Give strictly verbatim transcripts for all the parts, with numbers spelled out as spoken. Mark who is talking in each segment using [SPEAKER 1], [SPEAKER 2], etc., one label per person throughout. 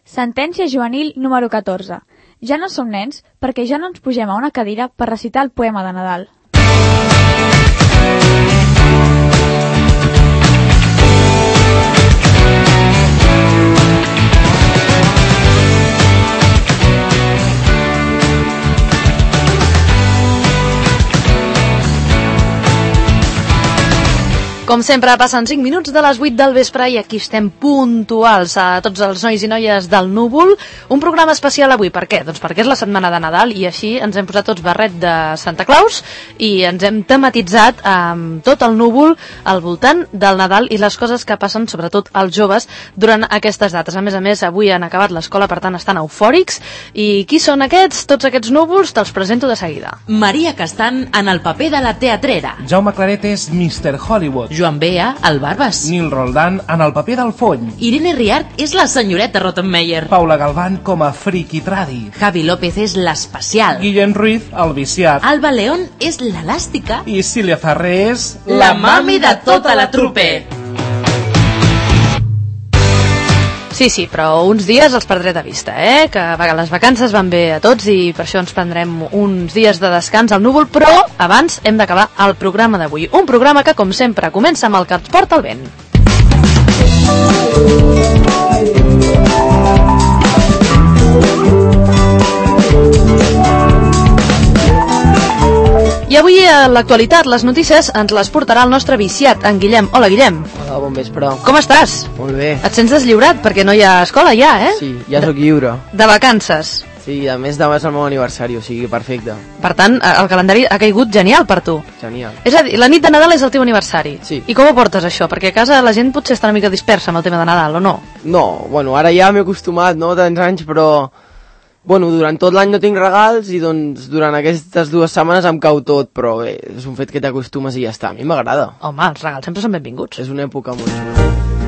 [SPEAKER 1] Sentència juvenil número catorze. Ja no som nens perquè ja no ens pugem a una cadira per recitar el poema de Nadal.
[SPEAKER 2] Com sempre, passen cinc minuts de les vuit del vespre i aquí estem puntuals a tots els nois i noies del Núvol. Un programa especial avui, per què? Doncs perquè és la setmana de Nadal i així ens hem posat tots barret de Santa Claus i ens hem tematitzat amb tot el Núvol al voltant del Nadal i les coses que passen, sobretot als joves, durant aquestes dates. A més a més, avui han acabat l'escola, per tant estan eufòrics. I qui són aquests? Tots aquests núvols te'ls presento de seguida.
[SPEAKER 3] Maria Castan en el paper de la teatrera.
[SPEAKER 4] Jaume Claret és mister Hollywood.
[SPEAKER 3] Joan Bea, el Barbas.
[SPEAKER 4] Nil Roldán en el paper del Fony.
[SPEAKER 3] Irene Riart és la senyoreta Rottenmeier.
[SPEAKER 4] Paula Galván com a friki tradi.
[SPEAKER 3] Javi López és l'especial.
[SPEAKER 4] Guillem Ruiz, el viciat.
[SPEAKER 3] Alba León és l'elàstica.
[SPEAKER 4] I Sília Ferrer és...
[SPEAKER 3] la mami de tota la trupe.
[SPEAKER 2] Sí, sí, però uns dies els perdré de vista, eh? Que les vacances van bé a tots i per això ens prendrem uns dies de descans al Núvol, però abans hem d'acabar el programa d'avui. Un programa que, com sempre, comença amb el que ens porta el vent. I avui a l'actualitat, les notícies, ens les portarà el nostre viciat, en Guillem. Hola, Guillem.
[SPEAKER 5] Hola, bon vespre.
[SPEAKER 2] Com estàs?
[SPEAKER 5] Molt bé.
[SPEAKER 2] Et sents deslliurat perquè no hi ha escola ja, eh?
[SPEAKER 5] Sí, ja sóc lliure.
[SPEAKER 2] De vacances.
[SPEAKER 5] Sí, a més demà és el meu aniversari, o sigui, perfecte.
[SPEAKER 2] Per tant, el calendari ha caigut genial per tu.
[SPEAKER 5] Genial.
[SPEAKER 2] És a dir, la nit de Nadal és el teu aniversari.
[SPEAKER 5] Sí.
[SPEAKER 2] I com ho portes, això? Perquè a casa la gent potser està una mica dispersa amb el tema de Nadal, o no?
[SPEAKER 5] No, bueno, ara ja m'he acostumat, no?, tants anys, però... Bueno, durant tot l'any no tinc regals i doncs durant aquestes dues setmanes em cau tot, però bé, és un fet que t'acostumes i ja està. A mi m'agrada.
[SPEAKER 2] Home, els regals sempre són benvinguts.
[SPEAKER 5] És una època molt xula.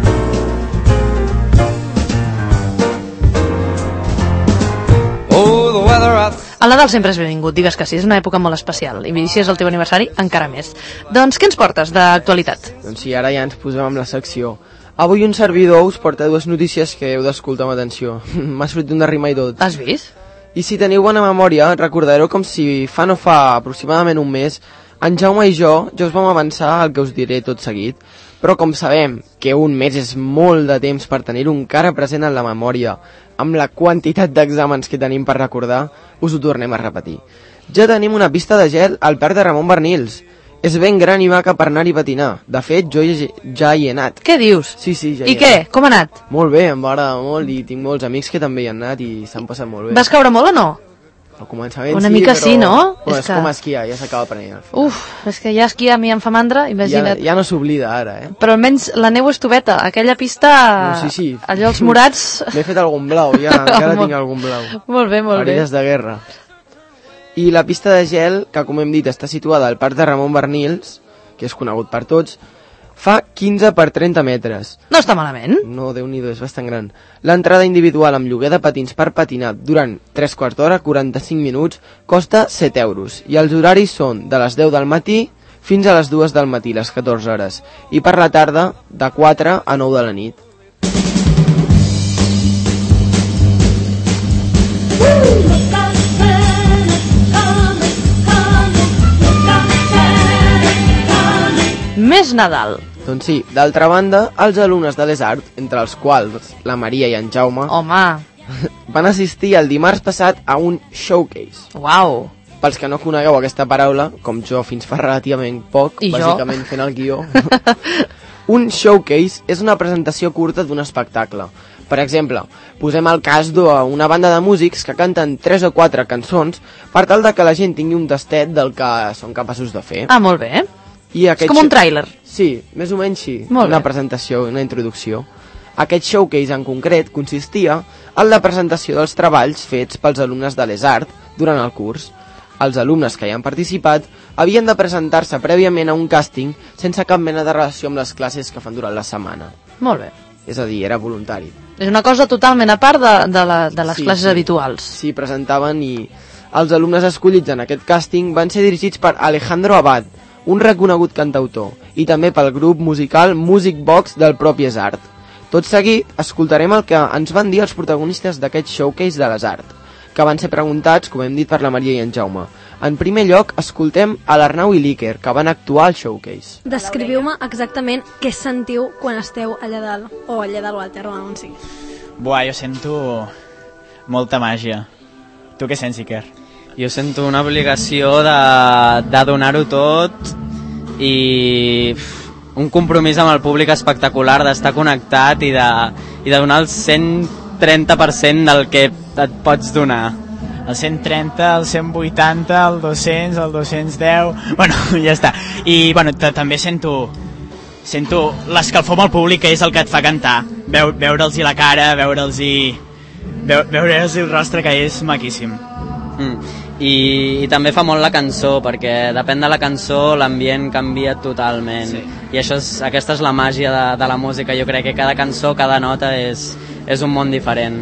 [SPEAKER 2] El Nadal sempre és benvingut, digues que sí, és una època molt especial. I si és el teu aniversari, encara més. Doncs què ens portes d'actualitat?
[SPEAKER 5] Doncs sí, ara ja ens posem amb la secció. Avui un servidor us porta dues notícies que heu d'escoltar amb atenció. M'ha sortit una rima i tot.
[SPEAKER 2] Has vist?
[SPEAKER 5] I si teniu bona memòria, recordareu com si fa no fa aproximadament un mes, en Jaume i jo, ja us vam avançar el que us diré tot seguit, però com sabem que un mes és molt de temps per tenir-ho encara present en la memòria, amb la quantitat d'exàmens que tenim per recordar, us ho tornem a repetir. Ja tenim una pista de gel al parc de Ramon Bernils. És ben gran i maca per anar-hi a patinar. De fet, jo ja hi he anat.
[SPEAKER 2] Què dius?
[SPEAKER 5] Sí, sí, ja hi
[SPEAKER 2] I
[SPEAKER 5] he
[SPEAKER 2] què?
[SPEAKER 5] anat.
[SPEAKER 2] Com ha anat?
[SPEAKER 5] Molt bé, em va agradar molt i tinc molts amics que també hi han anat i s'han passat molt bé.
[SPEAKER 2] Vas caure molt o no?
[SPEAKER 5] Al començament
[SPEAKER 2] Una
[SPEAKER 5] sí,
[SPEAKER 2] mica
[SPEAKER 5] però...
[SPEAKER 2] sí, no?
[SPEAKER 5] Bueno,
[SPEAKER 2] És
[SPEAKER 5] és
[SPEAKER 2] que-
[SPEAKER 5] com esquiar, ja s'acaba aprenent.
[SPEAKER 2] Uf, és que ja esquiar a mi em fa mandra,
[SPEAKER 5] Ja,
[SPEAKER 2] imagina't.
[SPEAKER 5] ja no s'oblida ara, eh?
[SPEAKER 2] Però almenys la neu és tubeta. Aquella pista,
[SPEAKER 5] No, sí, sí.
[SPEAKER 2] allò els morats...
[SPEAKER 5] M'he fet algun blau, ja, encara
[SPEAKER 2] Molt-
[SPEAKER 5] tinc algun blau.
[SPEAKER 2] Molt bé, molt bé.
[SPEAKER 5] Herides de guerra. I la pista de gel, que com hem dit està situada al parc de Ramon Bernils, que és conegut per tots, fa quinze per trenta metres.
[SPEAKER 2] No està malament.
[SPEAKER 5] No, Déu-n'hi-do, és bastant gran. L'entrada individual amb lloguer de patins per patinar durant tres quarts d'hora, quaranta-cinc minuts, costa set euros. I els horaris són de les deu del matí fins a les dues del matí, les catorze hores. I per la tarda, de quatre a nou de la nit.
[SPEAKER 2] Més Nadal.
[SPEAKER 5] Doncs sí, d'altra banda, els alumnes de l'Es Art, entre els quals la Maria i en Jaume,
[SPEAKER 2] Home,
[SPEAKER 5] van assistir el dimarts passat a un showcase.
[SPEAKER 2] uau.
[SPEAKER 5] Pels que no conegueu aquesta paraula, com jo fins fa relativament poc,
[SPEAKER 2] I jo?
[SPEAKER 5] bàsicament fent el guió, un showcase és una presentació curta d'un espectacle. Per exemple, posem el cas d'una banda de músics que canten tres o quatre cançons per tal de que la gent tingui un tastet del que són capaços de fer.
[SPEAKER 2] Ah, molt bé.
[SPEAKER 5] I
[SPEAKER 2] És com un tràiler.
[SPEAKER 5] Sí, més o menys sí,
[SPEAKER 2] Molt
[SPEAKER 5] una
[SPEAKER 2] bé.
[SPEAKER 5] presentació, una introducció. Aquest showcase en concret consistia en la presentació dels treballs fets pels alumnes de l'Es Art durant el curs. Els alumnes que hi han participat havien de presentar-se prèviament a un càsting sense cap mena de relació amb les classes que fan durant la setmana.
[SPEAKER 2] Molt bé.
[SPEAKER 5] És a dir, era voluntari.
[SPEAKER 2] És una cosa totalment a part de, de, la, de les
[SPEAKER 5] Sí,
[SPEAKER 2] classes
[SPEAKER 5] sí.
[SPEAKER 2] habituals.
[SPEAKER 5] Sí, presentaven i els alumnes escollits en aquest càsting van ser dirigits per Alejandro Abad, un reconegut cantautor, i també pel grup musical Music Box del propi Es Art. Tot seguit, escoltarem el que ens van dir els protagonistes d'aquest showcase de les arts, que van ser preguntats, com hem dit, per la Maria i en Jaume. En primer lloc, escoltem a l'Arnau i l'Iker, que van actuar al showcase.
[SPEAKER 6] Descriviu-me exactament què sentiu quan esteu allà dalt, o allà dalt o al terra, on sigui.
[SPEAKER 7] Buah, jo sento molta màgia. Tu què sents, Iker?
[SPEAKER 8] Jo sento una obligació de, de donar-ho tot i un compromís amb el públic espectacular, d'estar connectat i de, i de donar el cent trenta per cent del que et pots donar.
[SPEAKER 7] El cent trenta, el cent vuitanta, el dos-cents, el dos-cents deu... Bueno, ja està. I bueno, també sento sento l'escalfor amb el públic, que és el que et fa cantar. Veu, veure'ls-hi la cara, veure'ls-hi veu, veure'ls el rostre, que és maquíssim.
[SPEAKER 8] Mm. I, I també fa molt la cançó, perquè depèn de la cançó l'ambient canvia totalment. Sí. I això és, aquesta és la màgia de, de la música. Jo crec que cada cançó, cada nota és, és un món diferent.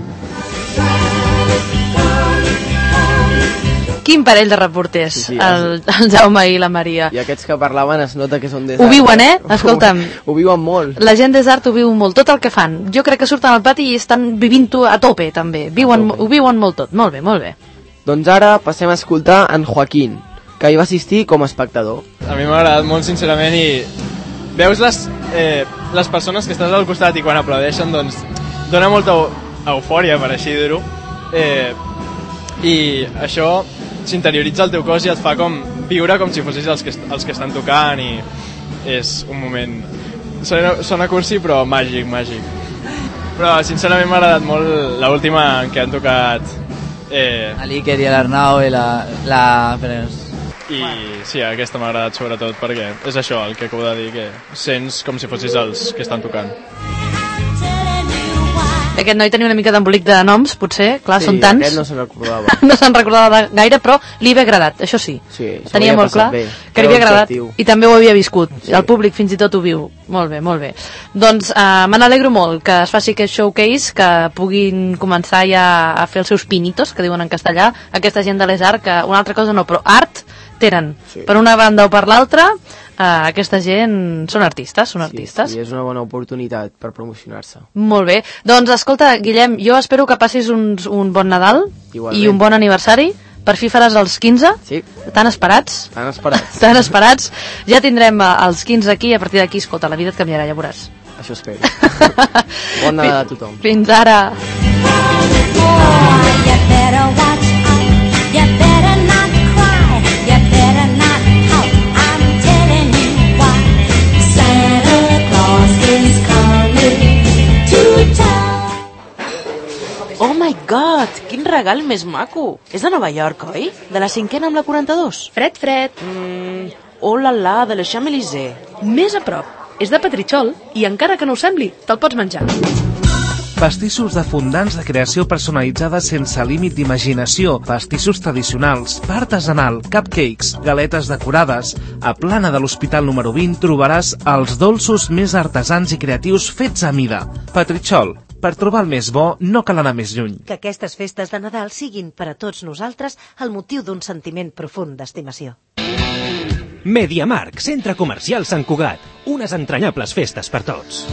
[SPEAKER 2] Quin parell de reporters, sí, sí, el, el Jaume i la Maria.
[SPEAKER 5] I aquests que parlaven es nota que són des
[SPEAKER 2] Ho viuen, eh? Escolta'm.
[SPEAKER 5] Ho, ho viuen molt.
[SPEAKER 2] La gent des d'art ho viu molt, tot el que fan. Jo crec que surten al pati i estan vivint-ho a tope, també. Viuen, tope. Ho viuen molt tot. Molt bé, molt bé.
[SPEAKER 5] Doncs ara passem a escoltar en Joaquín, que hi va assistir com a espectador.
[SPEAKER 9] A mi m'ha agradat molt, sincerament, i veus les, eh, les persones que estàs al costat i quan aplaudeixen, doncs, dona molta eufòria, per així dir-ho. Eh, I això s'interioritza al teu cos i et fa com viure com si fossis els que, els que estan tocant, i és un moment... Sona, sona cursi, però màgic, màgic. Però, sincerament, m'ha agradat molt l'última en què han tocat... Eh...
[SPEAKER 10] A l'Iker i a l'Arnau i la... la...
[SPEAKER 9] I sí, aquesta m'ha agradat sobretot perquè és això el que acabo de dir, que sents com si fossis els que estan tocant.
[SPEAKER 2] Aquest noi tenia una mica d'embolic de noms, potser, clar,
[SPEAKER 5] sí,
[SPEAKER 2] són tants.
[SPEAKER 5] Sí, aquest no se'n recordava.
[SPEAKER 2] No se'n recordava gaire, però li havia agradat, això sí.
[SPEAKER 5] Sí,
[SPEAKER 2] tenia molt clar bé, que li havia agradat objectiu. I també ho havia viscut. Sí. El públic fins i tot ho viu. Molt bé, molt bé. Doncs uh, me n'alegro molt que es faci aquest showcase, que puguin començar ja a fer els seus pinitos, que diuen en castellà, aquesta gent de les art, que una altra cosa no, però art tenen. Sí. Per una banda o per l'altra, Uh, aquesta gent són artistes, són artistes.
[SPEAKER 5] Sí, sí, és una bona oportunitat per promocionar-se.
[SPEAKER 2] Molt bé. Doncs escolta, Guillem, jo espero que passis un, un bon Nadal. Igualment. I un bon aniversari. Per fi faràs els quinze.
[SPEAKER 5] Sí.
[SPEAKER 2] Tan esperats.
[SPEAKER 5] Tan esperats.
[SPEAKER 2] Tan esperats. Ja tindrem uh, els quinze aquí, a partir d'aquí, escolta, la vida et canviarà, ja veuràs.
[SPEAKER 5] Això espero. Bon Nadal a tothom.
[SPEAKER 2] Fins ara.
[SPEAKER 3] Oh my god, quin regal més maco. És de Nova York, oi? De la cinquena amb la quaranta-dos.
[SPEAKER 6] Fred, fred.
[SPEAKER 3] Mm, oh la la, de la Champs-Élysées.
[SPEAKER 6] Més a prop. És de Petritxol i encara que no ho sembli, te'l pots menjar.
[SPEAKER 4] Pastissos de fondants de creació personalitzada sense límit d'imaginació, pastissos tradicionals, pa artesanal, cupcakes, galetes decorades. A Plana de l'Hospital número vint trobaràs els dolços més artesans i creatius fets a mida. Petritxol, per trobar el més bo no cal anar més lluny.
[SPEAKER 11] Que aquestes festes de Nadal siguin per a tots nosaltres el motiu d'un sentiment profund d'estimació.
[SPEAKER 12] Mediamarkt, centre comercial Sant Cugat. Unes entranyables festes per tots.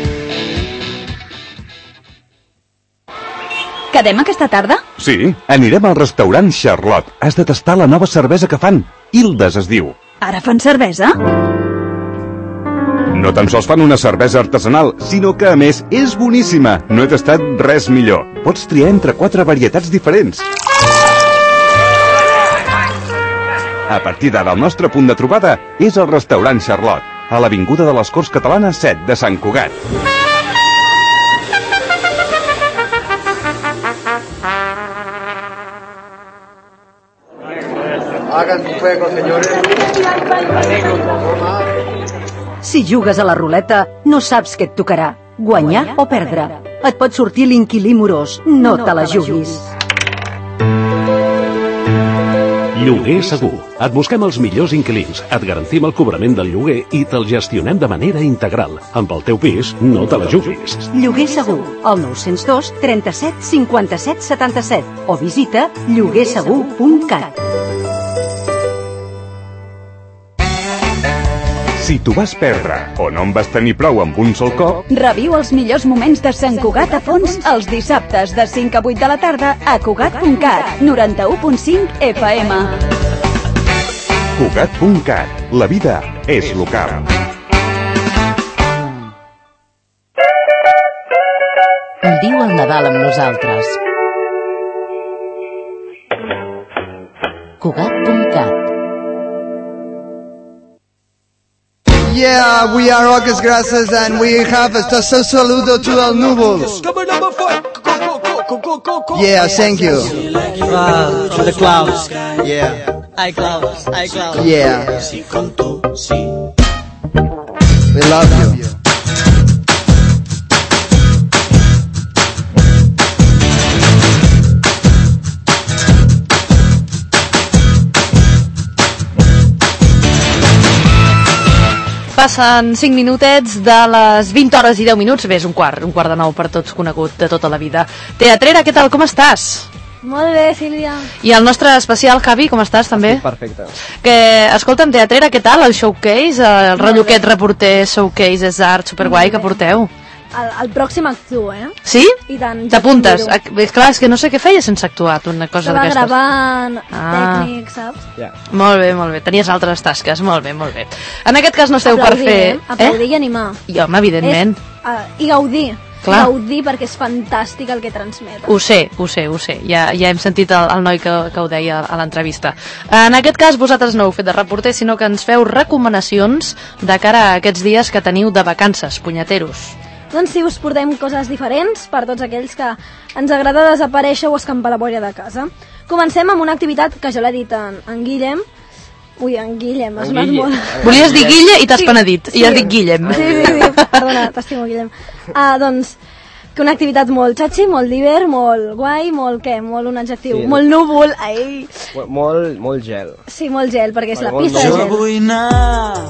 [SPEAKER 1] Quedem aquesta tarda?
[SPEAKER 13] Sí, anirem al restaurant Charlotte. Has de tastar la nova cervesa que fan. Hildes es diu.
[SPEAKER 1] Ara fan cervesa?
[SPEAKER 13] No tan sols fan una cervesa artesanal, sinó que, a més, és boníssima. No he tastat res millor. Pots triar entre quatre varietats diferents. A partir d'ara, el nostre punt de trobada és el restaurant Charlotte, a l'Avinguda de les Corts Catalanes set de Sant Cugat.
[SPEAKER 14] Hagan un fuego, señores.
[SPEAKER 11] Si jugues a la ruleta, no saps què et tocarà, guanyar o perdre. Et pot sortir l'inquilí morós, no te la juguis.
[SPEAKER 12] Lloguer segur. Et busquem els millors inquilins, et garantim el cobrament del lloguer i te'l gestionem de manera integral. Amb el teu pis, no te la juguis.
[SPEAKER 11] Lloguer segur, al nou zero dos, trenta-set, cinquanta-set, setanta-set o visita lloguer segur punt cat.
[SPEAKER 13] Si t'ho vas perdre o no en vas tenir prou amb un sol cop,
[SPEAKER 15] reviu els millors moments de Sant Cugat a fons els dissabtes de cinc a vuit de la tarda a Cugat punt cat, noranta-u punt cinc F M.
[SPEAKER 13] Cugat punt cat. La vida és local.
[SPEAKER 16] Viu el Nadal amb nosaltres. Cugat punt cat.
[SPEAKER 14] Yeah, we are August Grasses and we have a saludo to El Núvol. Yeah, thank you.
[SPEAKER 10] Uh, to the clouds.
[SPEAKER 14] Yeah.
[SPEAKER 10] Hi clouds, hi clouds.
[SPEAKER 14] Yeah. We love you.
[SPEAKER 2] Passen cinc minutets de les vint hores i deu minuts. Bé, és un quart, un quart de nou per tots conegut de tota la vida. Teatrera, què tal, com estàs?
[SPEAKER 6] Molt bé, Sílvia.
[SPEAKER 2] I el nostre especial, Javi, com estàs també?
[SPEAKER 17] Perfecte.
[SPEAKER 2] Que, escolta'm, Teatrera, què tal, el showcase, el rotllo aquest reporter, showcase, és art, superguai que porteu?
[SPEAKER 6] El, el pròxim actuo, eh?
[SPEAKER 2] Sí?
[SPEAKER 6] I tant.
[SPEAKER 2] T'apuntes? Clar, és que no sé què feies sense actuar, tu, una cosa
[SPEAKER 6] Estava
[SPEAKER 2] d'aquestes.
[SPEAKER 6] gravant
[SPEAKER 2] Ah.
[SPEAKER 6] tècnic, saps?
[SPEAKER 17] Yeah.
[SPEAKER 2] Molt bé, molt bé. Tenies altres tasques, molt bé, molt bé. En aquest cas no esteu per
[SPEAKER 6] Aplaudir,
[SPEAKER 2] fer...
[SPEAKER 6] eh? Aplaudir i animar.
[SPEAKER 2] I home, evidentment.
[SPEAKER 6] És, uh, I gaudir.
[SPEAKER 2] Clar.
[SPEAKER 6] Gaudir perquè és fantàstic el que transmet.
[SPEAKER 2] Ho sé, ho sé, ho sé. Ja, ja hem sentit el, el noi que, que ho deia a l'entrevista. En aquest cas, vosaltres no heu fet de reporter, sinó que ens feu recomanacions de cara a aquests dies que teniu de vacances, punyeteros.
[SPEAKER 6] Doncs sí, us portem coses diferents per tots aquells que ens agrada desaparèixer o escampar la boira de casa. Comencem amb una activitat que ja l'ha dit en, en Guillem. Ui, en Guillem, has anat molt...
[SPEAKER 2] Volies dir Guille i t'has
[SPEAKER 6] Sí,
[SPEAKER 2] penedit,
[SPEAKER 6] sí.
[SPEAKER 2] i has dit Guillem.
[SPEAKER 6] Sí, sí, sí, perdona, t'estimo, Guillem. Ah, doncs, que una activitat molt xatxi, molt divert, molt guai, molt què? Molt un adjectiu,
[SPEAKER 17] Sí.
[SPEAKER 6] molt núvol, ai...
[SPEAKER 17] Molt, molt gel.
[SPEAKER 6] Sí, molt gel, perquè és la
[SPEAKER 17] Molt
[SPEAKER 6] pista de
[SPEAKER 17] núvol.
[SPEAKER 6] gel.
[SPEAKER 18] Jo vull anar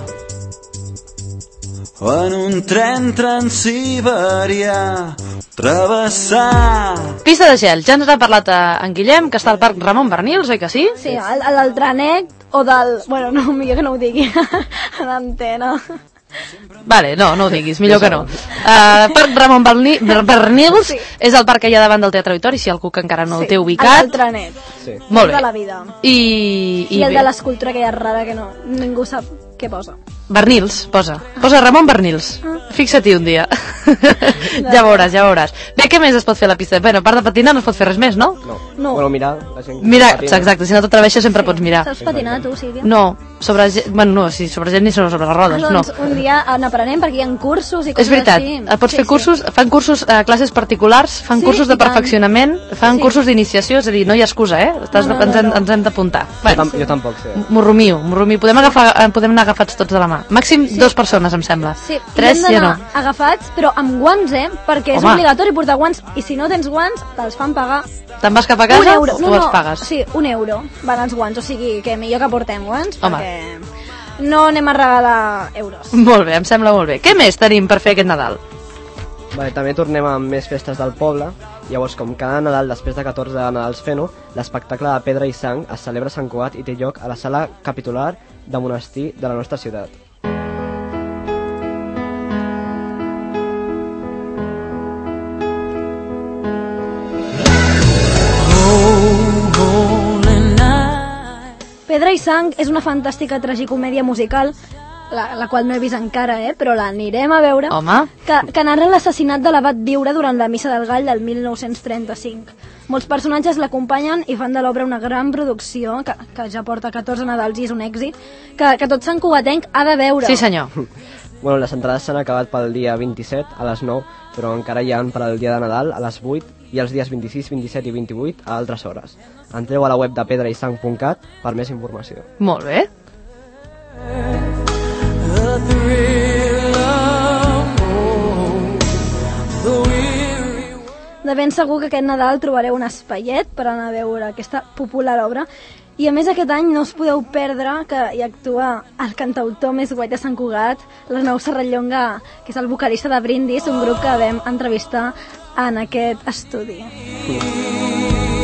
[SPEAKER 18] en un tren transsiberià, travessar...
[SPEAKER 2] Pista de gel, ja ens ha parlat eh, en Guillem, que està al parc Ramon Bernils, oi que sí?
[SPEAKER 6] Sí, el, el del trenet o del... Bueno, no, millor que no ho digui. A l'antena.
[SPEAKER 2] Vale, no, no ho diguis, millor que no. Uh, parc Ramon Berni, Bernils
[SPEAKER 6] Sí.
[SPEAKER 2] és el parc que hi ha davant del Teatre Auditori, si algú que encara no el té
[SPEAKER 6] El
[SPEAKER 2] ubicat.
[SPEAKER 6] del trenet.
[SPEAKER 17] Sí.
[SPEAKER 2] Molt
[SPEAKER 6] De
[SPEAKER 2] bé.
[SPEAKER 6] la vida.
[SPEAKER 2] I,
[SPEAKER 6] I, el
[SPEAKER 2] bé.
[SPEAKER 6] de l'escultura aquella rara que no, ningú sap què posa.
[SPEAKER 2] Bernils, posa. Posa Ramon Bernils. Fixa-t'hi un dia. Ja veuràs, ja veuràs. Bé, què més es pot fer a la pista? Bé, a part de patinar no es pot fer res més, no?
[SPEAKER 17] No.
[SPEAKER 6] No.
[SPEAKER 17] Bueno, mirar la gent que
[SPEAKER 2] Mira,
[SPEAKER 17] patina.
[SPEAKER 2] exacte, si no t'atreveixes sempre pots mirar.
[SPEAKER 6] Saps patinar, tu, Sílvia?
[SPEAKER 2] No, sobre gent, bueno, no, sí, sobre gent ni sobre les rodes,
[SPEAKER 6] Ah,
[SPEAKER 2] no.
[SPEAKER 6] doncs un dia n'aprenem perquè hi ha cursos i coses
[SPEAKER 2] És veritat,
[SPEAKER 6] així.
[SPEAKER 2] eh, pots
[SPEAKER 6] Sí,
[SPEAKER 2] fer cursos, fan cursos, eh, classes particulars, fan
[SPEAKER 6] Sí,
[SPEAKER 2] cursos de
[SPEAKER 6] i tant.
[SPEAKER 2] perfeccionament, fan
[SPEAKER 6] Sí.
[SPEAKER 2] cursos d'iniciació, és a dir, no hi ha excusa, eh? Estàs,
[SPEAKER 6] No, no,
[SPEAKER 2] ens,
[SPEAKER 6] no,
[SPEAKER 2] hem,
[SPEAKER 6] no.
[SPEAKER 2] ens hem d'apuntar.
[SPEAKER 17] Jo, tam jo tampoc sé.
[SPEAKER 2] Morromio, morromio. Podem, agafar, eh, podem anar agafats tots de la mà. Màxim dues persones, em sembla.
[SPEAKER 6] Sí,
[SPEAKER 2] Tres
[SPEAKER 6] i
[SPEAKER 2] ja
[SPEAKER 6] hem
[SPEAKER 2] no.
[SPEAKER 6] d'anar agafats, però amb guants, eh? Perquè és
[SPEAKER 2] Home.
[SPEAKER 6] obligatori portar guants, i si no tens guants, te'ls fan pagar
[SPEAKER 2] Te'n vas cap a
[SPEAKER 6] un
[SPEAKER 2] casa
[SPEAKER 6] euro.
[SPEAKER 2] o
[SPEAKER 6] No,
[SPEAKER 2] tu els
[SPEAKER 6] no,
[SPEAKER 2] pagues?
[SPEAKER 6] sí, un euro van els guants, o sigui que millor que portem guants,
[SPEAKER 2] Home.
[SPEAKER 6] perquè no anem a regalar euros.
[SPEAKER 2] Molt bé, em sembla molt bé. Què més tenim per fer aquest Nadal?
[SPEAKER 17] Vale, també tornem amb més festes del poble. Llavors, com cada Nadal, després de catorze Nadals fent-ho, l'espectacle de Pedra i Sang es celebra a Sant Cugat i té lloc a la sala capitular de monestir de la nostra ciutat.
[SPEAKER 6] Pedra i Sang és una fantàstica tragicomèdia musical, la, la qual no he vist encara, eh? Però l'anirem a veure,
[SPEAKER 2] Home.
[SPEAKER 6] que, que narra l'assassinat de l'abat Viure durant la Missa del Gall del mil nou-cents trenta-cinc. Molts personatges l'acompanyen i fan de l'obra una gran producció, que, que ja porta catorze Nadals i és un èxit, que, que tot Sant Cugatenc ha de veure.
[SPEAKER 2] Sí, senyor.
[SPEAKER 17] Bueno, les entrades s'han acabat pel dia vint-i-set a les nou, però encara hi ha per al dia de Nadal a les vuit i els dies vint-i-sis, vint-i-set i vint-i-vuit a altres hores. Entreu a la web de pedra i sang punt cat per més informació.
[SPEAKER 2] Molt bé.
[SPEAKER 6] De ben segur que aquest Nadal trobareu un espaiet per anar a veure aquesta popular obra. I a més aquest any no us podeu perdre que hi actua el cantautor més guai de Sant Cugat, l'Arnau Serrallonga, que és el vocalista de Brindis, un grup que vam entrevistar en aquest estudi.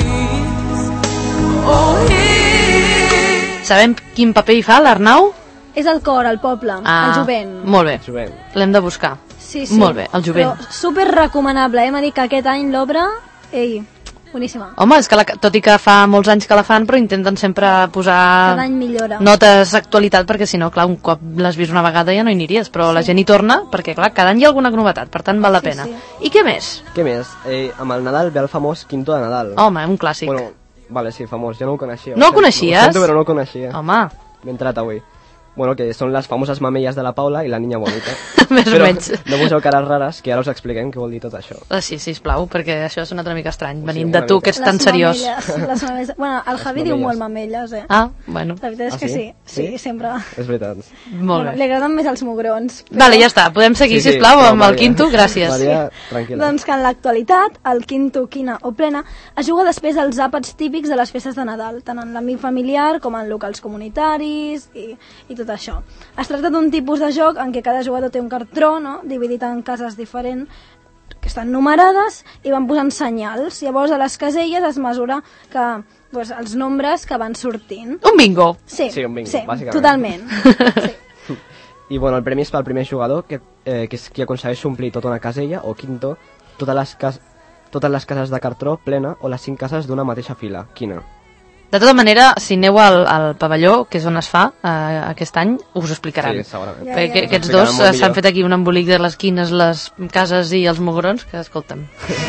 [SPEAKER 2] Sabem quin paper hi fa l'Arnau?
[SPEAKER 6] És el cor, el poble,
[SPEAKER 2] Ah,
[SPEAKER 6] el jovent.
[SPEAKER 2] molt bé. L'hem de buscar.
[SPEAKER 6] Sí, sí.
[SPEAKER 2] Molt bé, el jovent.
[SPEAKER 6] Però super recomanable, eh? M'ha dit que aquest any l'obra, ei, boníssima.
[SPEAKER 2] Home, és que la, tot i que fa molts anys que la fan, però intenten sempre posar
[SPEAKER 6] Cada any millora.
[SPEAKER 2] notes d'actualitat, perquè si no, clar, un cop l'has vist una vegada ja no hi aniries, però sí. La gent hi torna, perquè clar, cada any hi ha alguna novetat, per tant val la
[SPEAKER 6] Sí,
[SPEAKER 2] pena.
[SPEAKER 6] sí.
[SPEAKER 2] I què més?
[SPEAKER 17] Què més? Eh, amb el Nadal ve el famós Quinto de Nadal.
[SPEAKER 2] Home, un clàssic.
[SPEAKER 17] Bueno, vale, sí, famós, jo no ho coneixia.
[SPEAKER 2] No
[SPEAKER 17] Ho
[SPEAKER 2] el
[SPEAKER 17] sento-
[SPEAKER 2] coneixies?
[SPEAKER 17] Ho sento, però no el coneixia.
[SPEAKER 2] Home.
[SPEAKER 17] M'he entrat avui. Bueno, que són les famoses mamelles de la Paula i la niña bonita.
[SPEAKER 2] Més o
[SPEAKER 17] Però
[SPEAKER 2] menys.
[SPEAKER 17] no poseu cares rares, que ara us expliquem què vol dir tot això.
[SPEAKER 2] Ah, sí, sisplau, perquè això és una altra mica estrany, venint
[SPEAKER 17] una
[SPEAKER 2] de tu,
[SPEAKER 17] mica.
[SPEAKER 2] que ets tan
[SPEAKER 6] Les
[SPEAKER 2] seriós.
[SPEAKER 6] mamelles, les mamelles. Bueno, el Javi diu
[SPEAKER 17] mamelles.
[SPEAKER 6] molt mamelles, eh?
[SPEAKER 2] Ah, bueno.
[SPEAKER 6] La veritat és
[SPEAKER 17] Ah,
[SPEAKER 6] que
[SPEAKER 17] sí?
[SPEAKER 6] sí, sí,
[SPEAKER 17] Sí?
[SPEAKER 6] sempre.
[SPEAKER 17] És veritat.
[SPEAKER 2] Molt
[SPEAKER 6] Bueno,
[SPEAKER 2] bé.
[SPEAKER 6] li agraden més els mugrons. però-
[SPEAKER 2] Vale, ja està, podem seguir,
[SPEAKER 17] Sí, sí,
[SPEAKER 2] sisplau,
[SPEAKER 17] no,
[SPEAKER 2] amb el
[SPEAKER 17] Maria.
[SPEAKER 2] quinto, gràcies.
[SPEAKER 17] Maria, tranquil·la.
[SPEAKER 6] Doncs que en l'actualitat, el quinto, quina o plena, es juga després dels àpats típics de les festes de Nadal, tant en l'àmbit familiar com en locals comunitaris i, i tot això. Es tracta d'un tipus de joc en què cada jugador té un cartró, no?, dividit en cases diferents, que estan numerades i van posant senyals. Llavors a les caselles es mesura que, doncs, els nombres que van sortint.
[SPEAKER 2] Un bingo!
[SPEAKER 6] Sí,
[SPEAKER 17] Sí, un bingo,
[SPEAKER 6] sí,
[SPEAKER 17] bàsicament.
[SPEAKER 6] totalment.
[SPEAKER 17] I bueno, el premi és pel primer jugador, que, eh, que és qui aconsegueix omplir tota una casella, o quinto, totes les, cas totes les cases de cartró plena o les cinc cases d'una mateixa fila. Quina?
[SPEAKER 2] De tota manera, si aneu al, al pavelló, que és on es fa eh, aquest any, us ho explicaran.
[SPEAKER 17] Sí, segurament.
[SPEAKER 6] Ja,
[SPEAKER 2] Perquè
[SPEAKER 6] ja.
[SPEAKER 2] aquests
[SPEAKER 17] Ho explicaran
[SPEAKER 2] dos
[SPEAKER 17] molt
[SPEAKER 2] eh, s'han
[SPEAKER 17] millor.
[SPEAKER 2] fet aquí un embolic de les quines, les cases i els mugrons, que escolta'm.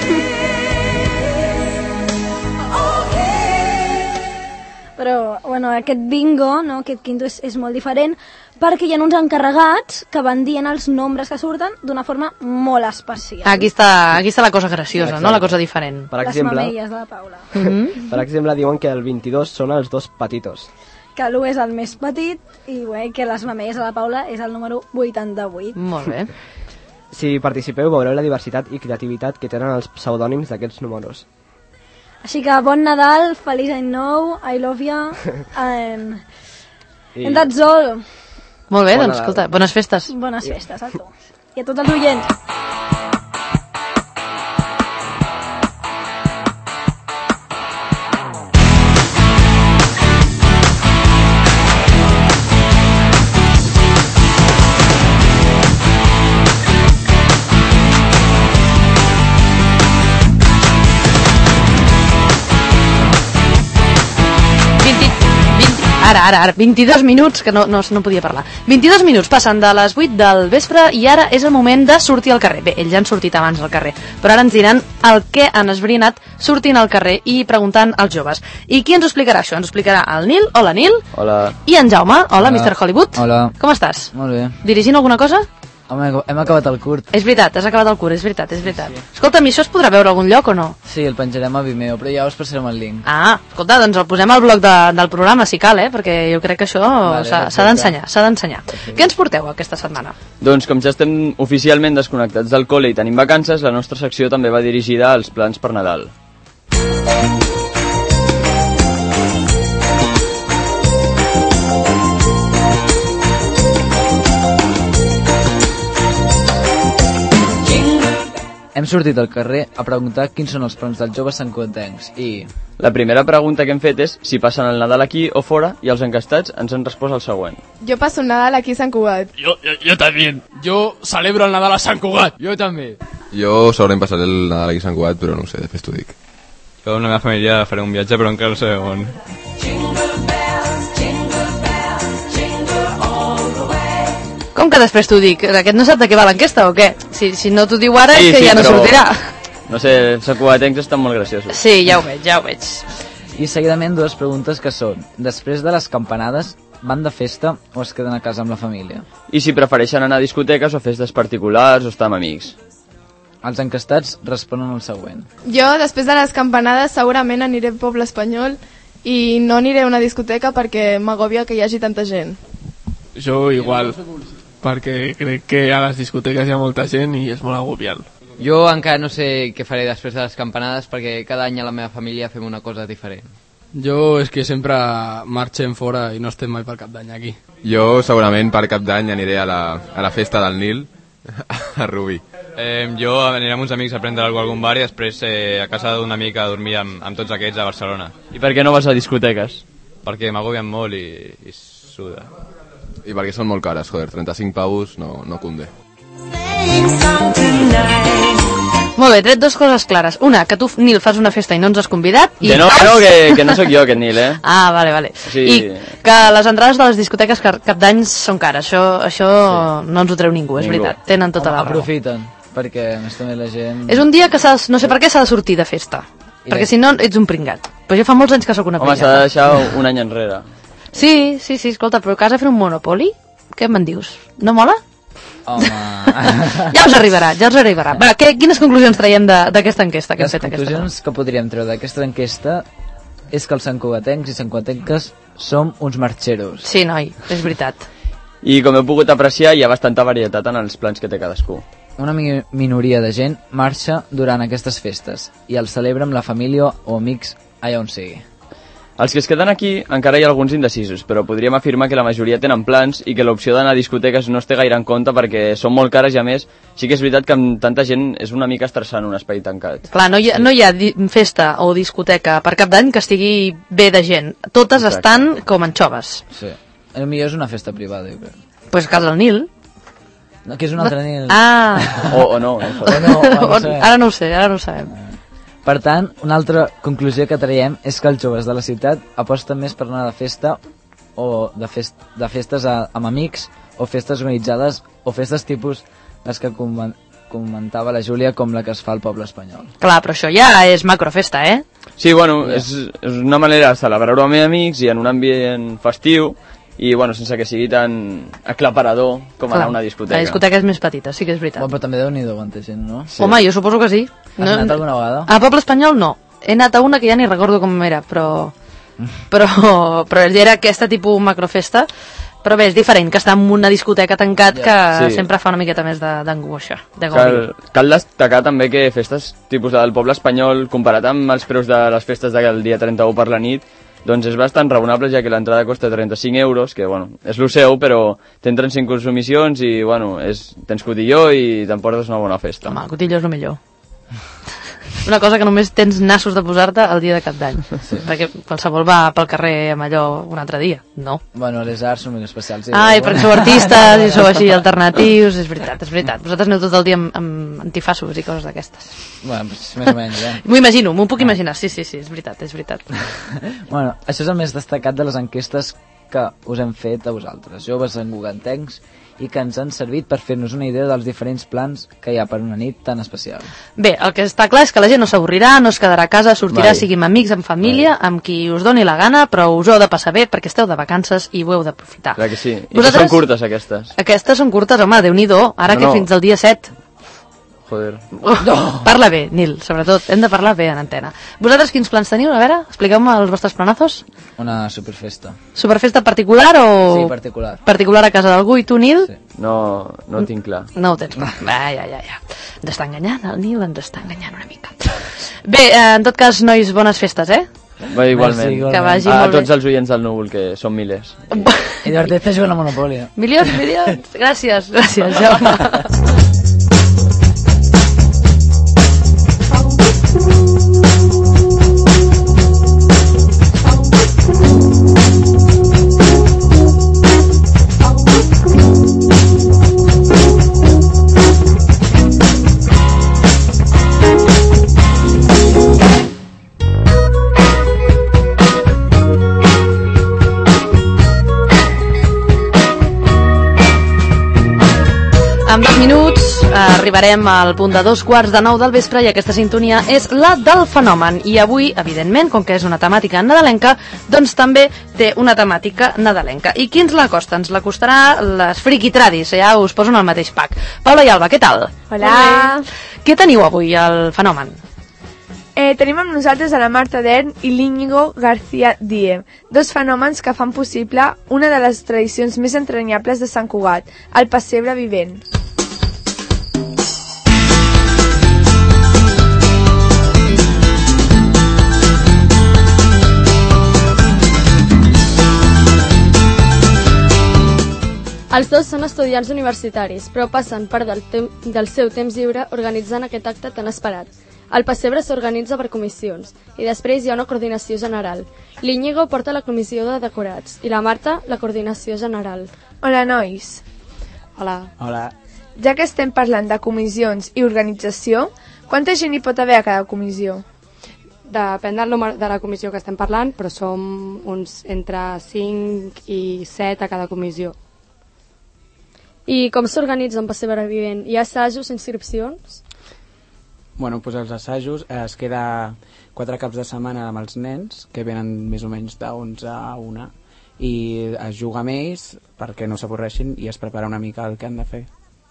[SPEAKER 6] Però, bueno, aquest bingo, no, aquest quinto és, és molt diferent perquè hi ha uns encarregats que van dient els nombres que surten d'una forma molt especial.
[SPEAKER 2] Aquí està, aquí està la cosa graciosa, no? La cosa diferent.
[SPEAKER 17] Per
[SPEAKER 6] Les
[SPEAKER 17] exemple,
[SPEAKER 6] mamelles de la Paula.
[SPEAKER 2] Mhm.
[SPEAKER 17] per exemple, diuen que el vint-i-dos són els dos petitos.
[SPEAKER 6] Que l'u és el més petit i bé, que les mamelles de la Paula és el número vuitanta-vuit.
[SPEAKER 2] Molt bé.
[SPEAKER 17] Si participeu veureu la diversitat i creativitat que tenen els pseudònims d'aquests números.
[SPEAKER 6] Així que bon Nadal, feliç any nou, I love ya, and,
[SPEAKER 17] I-
[SPEAKER 6] and that's all.
[SPEAKER 2] Molt bé,
[SPEAKER 17] Bon
[SPEAKER 2] doncs
[SPEAKER 17] Nadal.
[SPEAKER 2] escolta, bones festes.
[SPEAKER 6] Bones festes a tu. I a tots els oients.
[SPEAKER 2] vint, vint, ara, ara, ara, vint-i-dos minuts, que no, no, no podia parlar. vint-i-dos minuts passen de les vuit del vespre i ara és el moment de sortir al carrer. Bé, ells ja han sortit abans al carrer, però ara ens diran el que han esbrinat sortint al carrer i preguntant als joves. I qui ens ho explicarà això? Ens ho explicarà el Nil, hola Nil,
[SPEAKER 19] Hola.
[SPEAKER 2] i en Jaume, hola,
[SPEAKER 19] Hola.
[SPEAKER 2] mister Hollywood.
[SPEAKER 19] Hola.
[SPEAKER 2] Com estàs?
[SPEAKER 19] Molt bé.
[SPEAKER 2] Dirigint alguna cosa?
[SPEAKER 19] Home, hem acabat el curt.
[SPEAKER 2] És veritat, has acabat el curs, és veritat, és veritat. Sí. Escolta'm, i això es podrà veure a algun lloc o no?
[SPEAKER 19] Sí, el penjarem a Vimeo, però ja us passarem el link.
[SPEAKER 2] Ah, escolta, doncs el posem al blog de, del programa, si cal, eh? Perquè jo crec que això
[SPEAKER 19] Vale,
[SPEAKER 2] s'ha
[SPEAKER 19] perfecte.
[SPEAKER 2] s'ha d'ensenyar, s'ha d'ensenyar. Què ens porteu aquesta setmana?
[SPEAKER 19] Doncs com ja estem oficialment desconnectats del col·le i tenim vacances, la nostra secció també va dirigida als plans per Nadal. Hem sortit al carrer a preguntar quins són els plans dels joves santcugatencs i... La primera pregunta que hem fet és si passen el Nadal aquí o fora i els encastats ens han respost el següent.
[SPEAKER 20] Yo paso un Nadal aquí en Sant Cugat.
[SPEAKER 21] Yo, yo, yo también. Yo celebro el Nadal a Sant Cugat. Yo també.
[SPEAKER 22] Jo segurament passaré el Nadal aquí a Sant Cugat, però no ho sé, després t'ho dic.
[SPEAKER 23] Jo amb la meva família faré un viatge, però encara no sé on.
[SPEAKER 2] Com que després t'ho dic? Aquest no sap de què va l'enquesta o què? Si, si no t'ho diu ara
[SPEAKER 19] Sí,
[SPEAKER 2] és que
[SPEAKER 19] sí,
[SPEAKER 2] ja no
[SPEAKER 19] però-
[SPEAKER 2] sortirà.
[SPEAKER 19] No sé, els santcugatencs estan molt graciosos.
[SPEAKER 2] Sí, ja ho veig, ja ho veig.
[SPEAKER 24] I seguidament dues preguntes que són: després de les campanades, van de festa o es queden a casa amb la família?
[SPEAKER 19] I si prefereixen anar a discoteques o festes particulars o estar amb amics.
[SPEAKER 24] Els encastats responen el següent.
[SPEAKER 20] Jo, després de les campanades, segurament aniré al poble espanyol i no aniré a una discoteca perquè m'agòbia que hi hagi tanta gent.
[SPEAKER 21] Jo igual, perquè crec que a les discoteques hi ha molta gent i és molt agobiant.
[SPEAKER 25] Jo encara no sé què faré després de les campanades perquè cada any a la meva família fem una cosa diferent.
[SPEAKER 21] Jo és que sempre marxem fora i no estem mai per cap d'any aquí.
[SPEAKER 22] Jo segurament per cap d'any aniré a la, a la festa del Nil, a Rubí.
[SPEAKER 23] Eh, jo aniré amb uns amics a prendre alguna cosa a algun bar i després eh, a casa d'un amic a dormir amb, amb tots aquests a Barcelona.
[SPEAKER 19] I per què no vas a discoteques?
[SPEAKER 23] Perquè m'agobien molt i, i suda.
[SPEAKER 22] I perquè són molt cares, joder, trenta-cinc pavos no, no convé.
[SPEAKER 2] Molt bé, tret dues coses clares. Una, que tu, Nil, fas una festa i no ens has convidat. I
[SPEAKER 19] Que no,
[SPEAKER 2] dos...
[SPEAKER 19] no que, que no sóc jo aquest Nil, eh?
[SPEAKER 2] Ah, vale, vale.
[SPEAKER 19] Sí.
[SPEAKER 2] I que les entrades de les discoteques cap d'any són cares. Això, això sí. No ens ho treu ningú, és
[SPEAKER 24] Ningú.
[SPEAKER 2] veritat. Tenen tota
[SPEAKER 24] Home,
[SPEAKER 2] la raó.
[SPEAKER 24] aprofiten, perquè a més també la gent...
[SPEAKER 2] És un dia que s'ha, no sé per què s'ha de sortir de festa.
[SPEAKER 24] I
[SPEAKER 2] perquè
[SPEAKER 24] de-
[SPEAKER 2] si no ets un pringat. Però jo fa molts anys que sóc una
[SPEAKER 19] Home, s'ha
[SPEAKER 2] pringada.
[SPEAKER 19] de deixar un any enrere.
[SPEAKER 2] Sí, sí, sí, escolta, però que has de fer un Monopoly? Què me'n dius? No mola?
[SPEAKER 24] Home...
[SPEAKER 2] Ja us arribarà, ja us arribarà. Va, què, quines conclusions traiem de- d'aquesta enquesta que hem
[SPEAKER 24] Les
[SPEAKER 2] fet aquesta
[SPEAKER 24] conclusions que podríem treure d'aquesta enquesta és que els santcugatencs i santcugatenques som uns marxeros.
[SPEAKER 2] Sí, noi, és veritat.
[SPEAKER 19] I com he pogut apreciar, hi ha bastanta varietat en els plans que té cadascú.
[SPEAKER 24] Una mi minoria de gent marxa durant aquestes festes i els celebra amb la família o amics allà on sigui.
[SPEAKER 19] Els que es queden aquí encara hi ha alguns indecisos, però podríem afirmar que la majoria tenen plans i que l'opció d'anar a discoteques no es té gaire en compte perquè són molt cares i a més sí que és veritat que amb tanta gent és una mica estressant un espai tancat.
[SPEAKER 2] Clar, no hi ha, no hi ha di festa o discoteca per cap d'any que estigui bé de gent. Totes
[SPEAKER 24] Exacte.
[SPEAKER 2] estan com anxoves.
[SPEAKER 24] Sí. El millor és una festa privada, jo crec.
[SPEAKER 2] Pues a casa del Nil.
[SPEAKER 24] No, que és un altre Nil.
[SPEAKER 2] Ah.
[SPEAKER 19] O, o no. Eh?
[SPEAKER 24] O no, o no sé.
[SPEAKER 2] Ara no ho sé, ara no ho sabem.
[SPEAKER 24] Per tant, una altra conclusió que traiem és que els joves de la ciutat aposten més per anar de festa o de, fest de festes a, amb amics o festes organitzades o festes tipus les que comen comentava la Júlia com la que es fa al poble espanyol.
[SPEAKER 2] Clar, però això ja és macrofesta, eh?
[SPEAKER 19] Sí, bueno, és, és una manera de celebrar-ho amb amics i en un ambient festiu i bueno, sense que sigui tan aclaparador com
[SPEAKER 2] Clar,
[SPEAKER 19] anar a una discoteca.
[SPEAKER 2] La discoteca és més petita, sí que és veritat.
[SPEAKER 24] Bueno, però també Déu-n'hi-do quanta gent, no?
[SPEAKER 2] Sí. Home, jo suposo que sí.
[SPEAKER 24] Has anat alguna vegada?
[SPEAKER 2] A Poble Espanyol no. He anat a una que ja ni recordo com era, però... però, però era aquesta tipus macrofesta. Però bé, és diferent que estar en una discoteca tancat que
[SPEAKER 19] Sí.
[SPEAKER 2] sempre fa una miqueta més d'angoixa, de, de
[SPEAKER 19] Cal,
[SPEAKER 2] gòbia.
[SPEAKER 19] cal destacar també que festes tipus del poble espanyol, comparat amb els preus de les festes del dia trenta-u per la nit, doncs és bastant raonable, ja que l'entrada costa trenta-cinc euros, que bueno, és lo seu, però t'entren cinc consumicions i bueno, és, tens cotilló i t'emportes una bona festa.
[SPEAKER 2] Home, el cotilló és el millor. Una cosa que només tens nassos de posar-te el dia de cap d'any. Sí. Perquè qualsevol va pel carrer amb allò un altre dia, no?
[SPEAKER 24] Bueno, les arts són molt especials. Sí,
[SPEAKER 2] Ai,
[SPEAKER 24] bueno.
[SPEAKER 2] perquè sou artistes i sou així alternatius, és veritat, és veritat. Vosaltres aneu tot el dia amb, amb antifassos i coses d'aquestes.
[SPEAKER 24] Bueno, pues, més o menys, eh?
[SPEAKER 2] M'ho imagino, m'ho puc imaginar, sí, sí, sí, és veritat, és veritat.
[SPEAKER 24] Bueno, això és el més destacat de les enquestes que us hem fet a vosaltres, joves engugantencs, i que ens han servit per fer-nos una idea dels diferents plans que hi ha per una nit tan especial.
[SPEAKER 2] Bé, el que està clar és que la gent no s'avorrirà, no es quedarà a casa, sortirà,
[SPEAKER 24] Mai.
[SPEAKER 2] sigui amb amics, amb família, Mai. amb qui us doni la gana, però us ho heu de passar bé perquè esteu de vacances i ho heu d'aprofitar.
[SPEAKER 19] Clar que sí, i
[SPEAKER 2] Vosaltres-
[SPEAKER 19] que són curtes aquestes.
[SPEAKER 2] Aquestes són curtes, home, Déu-n'hi-do, ara
[SPEAKER 19] No,
[SPEAKER 2] que
[SPEAKER 19] no.
[SPEAKER 2] fins al dia set.
[SPEAKER 19] Joder.
[SPEAKER 2] Oh, parla bé, Nil, sobretot, hem de parlar bé en antena. Vosaltres quins plans teniu? A veure, expliqueu-me els vostres planazos.
[SPEAKER 24] Una superfesta.
[SPEAKER 2] Superfesta particular o...
[SPEAKER 24] Sí, particular.
[SPEAKER 2] Particular a casa d'algú i tu, Nil? Sí.
[SPEAKER 19] No, no ho tinc clar.
[SPEAKER 2] No ho tens clar. Va, ja, ja, ja. Ens està enganyant, el Nil ens està enganyant una mica. Bé, eh, en tot cas, nois, bones festes, eh?
[SPEAKER 19] Va, igualment.
[SPEAKER 24] Merci, igualment.
[SPEAKER 2] Que vagi
[SPEAKER 19] A
[SPEAKER 2] molt bé.
[SPEAKER 19] tots els oients del núvol, que són milers.
[SPEAKER 24] I divertit-te jugant a Monopoly.
[SPEAKER 2] Milions, milions. Gràcies, gràcies, Jaume. En dos minuts eh, arribarem al punt de dos quarts de nou del vespre i aquesta sintonia és la del fenomen. I avui, evidentment, com que és una temàtica nadalenca, doncs també té una temàtica nadalenca. I qui ens l'acosta? Ens l'acostarà les friquitradis, ja us poso en el mateix pack. Paula i Alba, què tal?
[SPEAKER 3] Hola.
[SPEAKER 2] Què teniu avui al fenomen?
[SPEAKER 3] Eh, tenim amb nosaltres a la Marta Dern i l'Íñigo García Diem, dos fenòmens que fan possible una de les tradicions més entranyables de Sant Cugat, el pessebre vivent.
[SPEAKER 5] Els dos són estudiants universitaris, però passen part del, del seu temps lliure organitzant aquest acte tan esperat. El pessebre s'organitza per comissions i després hi ha una coordinació general. L'Íñigo porta la comissió de decorats i la Marta la coordinació general.
[SPEAKER 3] Hola, nois.
[SPEAKER 2] Hola.
[SPEAKER 1] Hola.
[SPEAKER 3] Ja que estem parlant de comissions i organització, quanta gent hi pot haver a cada comissió?
[SPEAKER 4] Depèn del número de la comissió que estem parlant, però som uns entre cinc i set a cada comissió.
[SPEAKER 5] I com s'organitza un pessebre vivent? Hi ha assajos, inscripcions?
[SPEAKER 1] Bueno, doncs els assajos eh, es queda quatre caps de setmana amb els nens, que venen més o menys d'onze a una, i es juga amb ells perquè no s'avorreixin i es prepara una mica el que han de fer.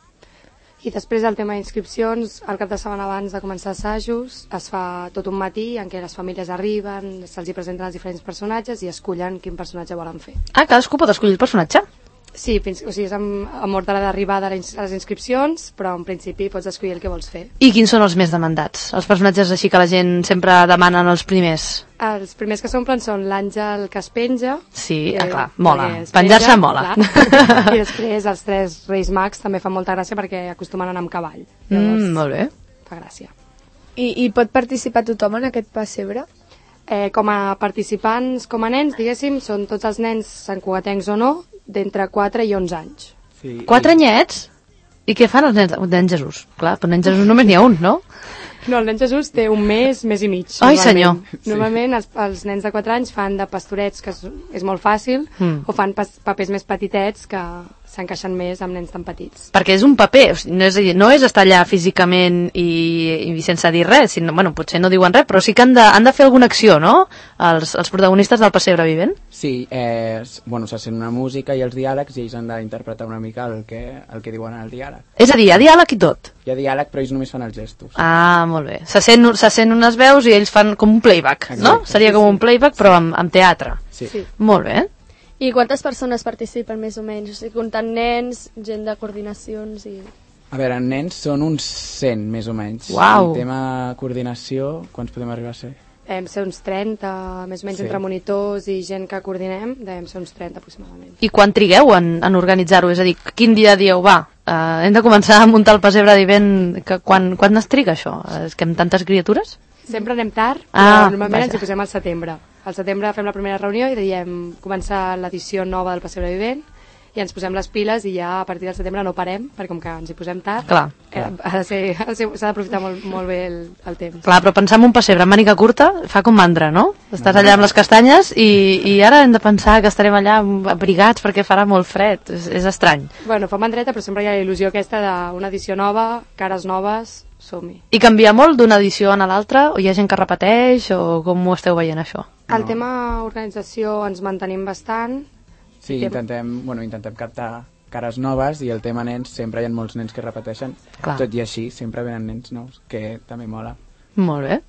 [SPEAKER 4] I després el tema d'inscripcions, el cap de setmana abans de començar assajos, es fa tot un matí en què les famílies arriben, se'ls hi presenten els diferents personatges i escullen quin personatge volen fer.
[SPEAKER 2] Ah, cadascú pot escollir el personatge?
[SPEAKER 4] Sí, fins, o sigui, és amb, amb ordre d'arribada a les inscripcions, però en principi pots escollir el que vols fer.
[SPEAKER 2] I quins són els més demandats? Els personatges així que la gent sempre demanen els primers?
[SPEAKER 4] Els primers que s'omplen són l'Àngel que es penja.
[SPEAKER 2] Sí,
[SPEAKER 4] que,
[SPEAKER 2] ah, clar, mola.
[SPEAKER 4] Penja,
[SPEAKER 2] Penjar-se mola.
[SPEAKER 4] I després els tres Reis Mags també fan molta gràcia perquè acostumen a anar amb cavall. Llavors,
[SPEAKER 2] mm, molt bé.
[SPEAKER 4] Fa gràcia.
[SPEAKER 3] I, I pot participar tothom en aquest pessebre?
[SPEAKER 4] Eh, com a participants, com a nens, diguéssim, són tots els nens santcugatencs o no, d'entre quatre i onze anys.
[SPEAKER 2] Sí, quatre anyets? I què fan els nens? Nen Jesús. Clar, però nen Jesús només n'hi ha un, no?
[SPEAKER 4] No, el nen Jesús té un mes, mes i mig.
[SPEAKER 2] Ai, senyor.
[SPEAKER 4] Normalment els, els nens de quatre anys fan de pastorets, que és, és molt fàcil, mm. o fan pas, papers més petitets que s'encaixen més amb nens tan petits.
[SPEAKER 2] Perquè és un paper, o sigui, no, és, no és estar allà físicament i, i sense dir res, sinó, bueno, potser no diuen res, però sí que han de, han de fer alguna acció, no?, els, els protagonistes del pessebre vivent.
[SPEAKER 1] Sí, eh, bueno, se sent una música i els diàlegs i ells han d'interpretar una mica el que, el que diuen en el diàleg.
[SPEAKER 2] És a dir, hi ha diàleg i tot?
[SPEAKER 1] Hi ha diàleg, però ells només fan els gestos.
[SPEAKER 2] Ah, molt bé. Se sent, se sent unes veus i ells fan com un playback, exacte, no? Seria com un playback, però amb, amb teatre.
[SPEAKER 1] Sí. sí.
[SPEAKER 2] Molt bé.
[SPEAKER 5] I quantes persones participen més o menys? O sigui, comptant nens, gent de coordinacions i...
[SPEAKER 1] A veure, nens són uns cent, més o menys.
[SPEAKER 2] Uau!
[SPEAKER 1] El tema coordinació, quants podem arribar a ser?
[SPEAKER 4] Devem ser uns trenta, més o menys, sí. Entre monitors i gent que coordinem, devem ser uns trenta aproximadament.
[SPEAKER 2] I quan trigueu en, en organitzar-ho? És a dir, quin dia dieu, va, uh, hem de començar a muntar el pessebre d'hivern, que quan, quan es triga això? És que amb tantes criatures?
[SPEAKER 4] Sempre anem tard,
[SPEAKER 2] ah,
[SPEAKER 4] però normalment
[SPEAKER 2] vaja.
[SPEAKER 4] ens hi posem al setembre. Al setembre fem la primera reunió i diem començar l'edició nova del pessebre vivent i ens posem les piles i ja a partir del setembre no parem, perquè com que ens hi posem tard,
[SPEAKER 2] clar,
[SPEAKER 4] eh, ha de ser, s'ha d'aprofitar molt, molt bé el, el temps.
[SPEAKER 2] Clar, però pensar en un pessebre amb màniga curta fa com mandra, no? Estàs allà amb les castanyes i, i ara hem de pensar que estarem allà abrigats perquè farà molt fred, és, és estrany.
[SPEAKER 4] Bueno, fa mandreta, però sempre hi ha la il·lusió aquesta d'una edició nova, cares noves, som-hi.
[SPEAKER 2] I canvia molt d'una edició a l'altra? O hi ha gent que repeteix? O com ho esteu veient, això?
[SPEAKER 4] El no. tema organització ens mantenim bastant.
[SPEAKER 1] Sí, intentem, bueno, intentem captar cares noves i el tema nens, sempre hi ha molts nens que repeteixen. Clar. Tot i així, sempre venen nens nous, que també mola.
[SPEAKER 2] Molt bé.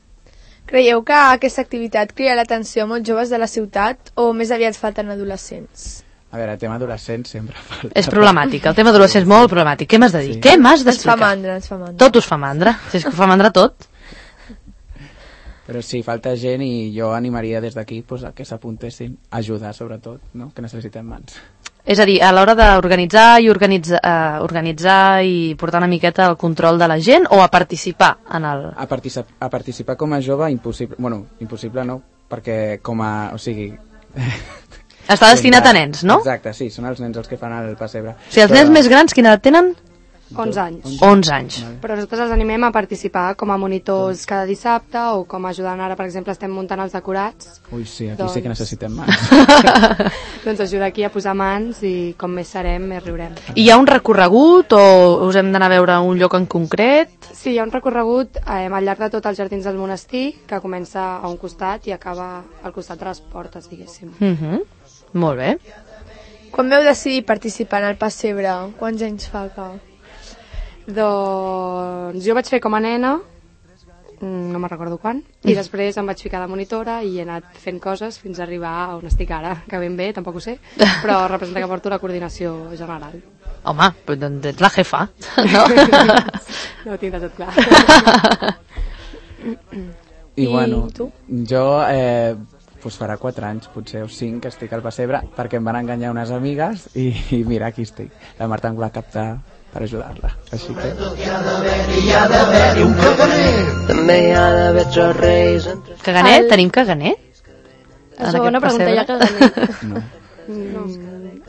[SPEAKER 3] Creieu que aquesta activitat crea l'atenció a molts joves de la ciutat o més aviat falten adolescents?
[SPEAKER 1] A veure, el tema adolescents sempre falta.
[SPEAKER 2] És problemàtic, el tema adolescents és molt problemàtic. Què m'has de dir? Sí. Què m'has d'explicar?
[SPEAKER 3] Ens fa mandra, ens fa mandra.
[SPEAKER 2] Tot us fa mandra, si és que us fa mandra tot.
[SPEAKER 1] Però sí, falta gent i jo animaria des d'aquí pues, a que s'apuntessin a ajudar, sobretot, no? Que necessitem mans.
[SPEAKER 2] És a dir, a l'hora d'organitzar i organitzar, uh, organitzar i portar una miqueta el control de la gent o a participar en el...
[SPEAKER 1] A, particip a participar com a jove, impossible. Bueno, impossible no, perquè com a... O sigui...
[SPEAKER 2] Està destinat a nens, no?
[SPEAKER 1] Exacte, sí, són els nens els que fan el pessebre.
[SPEAKER 2] O sigui, els Però... nens més grans, quina edat tenen?
[SPEAKER 4] onze anys.
[SPEAKER 2] onze anys.
[SPEAKER 4] Però nosaltres els animem a participar com a monitors cada dissabte o com a ajudant. Ara, per exemple, estem muntant els decorats.
[SPEAKER 1] Ui, sí, aquí doncs... sí que necessitem mans.
[SPEAKER 4] Doncs ajuda aquí a posar mans i com més serem, més riurem.
[SPEAKER 2] I hi ha un recorregut o us hem d'anar a veure un lloc en concret?
[SPEAKER 4] Sí, hi ha un recorregut eh, al llarg de tots els jardins del monestir que comença a un costat i acaba al costat de les portes, diguéssim.
[SPEAKER 2] Mhm. Molt bé.
[SPEAKER 3] Quan veu decidir participar en el pessebre? Quants anys fa que...
[SPEAKER 4] Doncs jo vaig fer com a nena, no me'n recordo quan, i després em vaig ficar de monitora i he anat fent coses fins a arribar a on estic ara, que ben bé, tampoc ho sé, però representa que porto la coordinació general.
[SPEAKER 2] Home, doncs ets la jefa, no?
[SPEAKER 4] No ho tinc de tot clar.
[SPEAKER 1] I, I bueno, tu? Jo... Eh, pues farà quatre anys, potser, o cinc, que estic al pessebre, perquè em van enganyar unes amigues i, i mira, aquí estic. La Marta em va captar per ajudar-la. Així que...
[SPEAKER 2] Caganer? Tenim caganer?
[SPEAKER 4] La segona pregunta, hi ha caganer?
[SPEAKER 1] No.
[SPEAKER 4] No.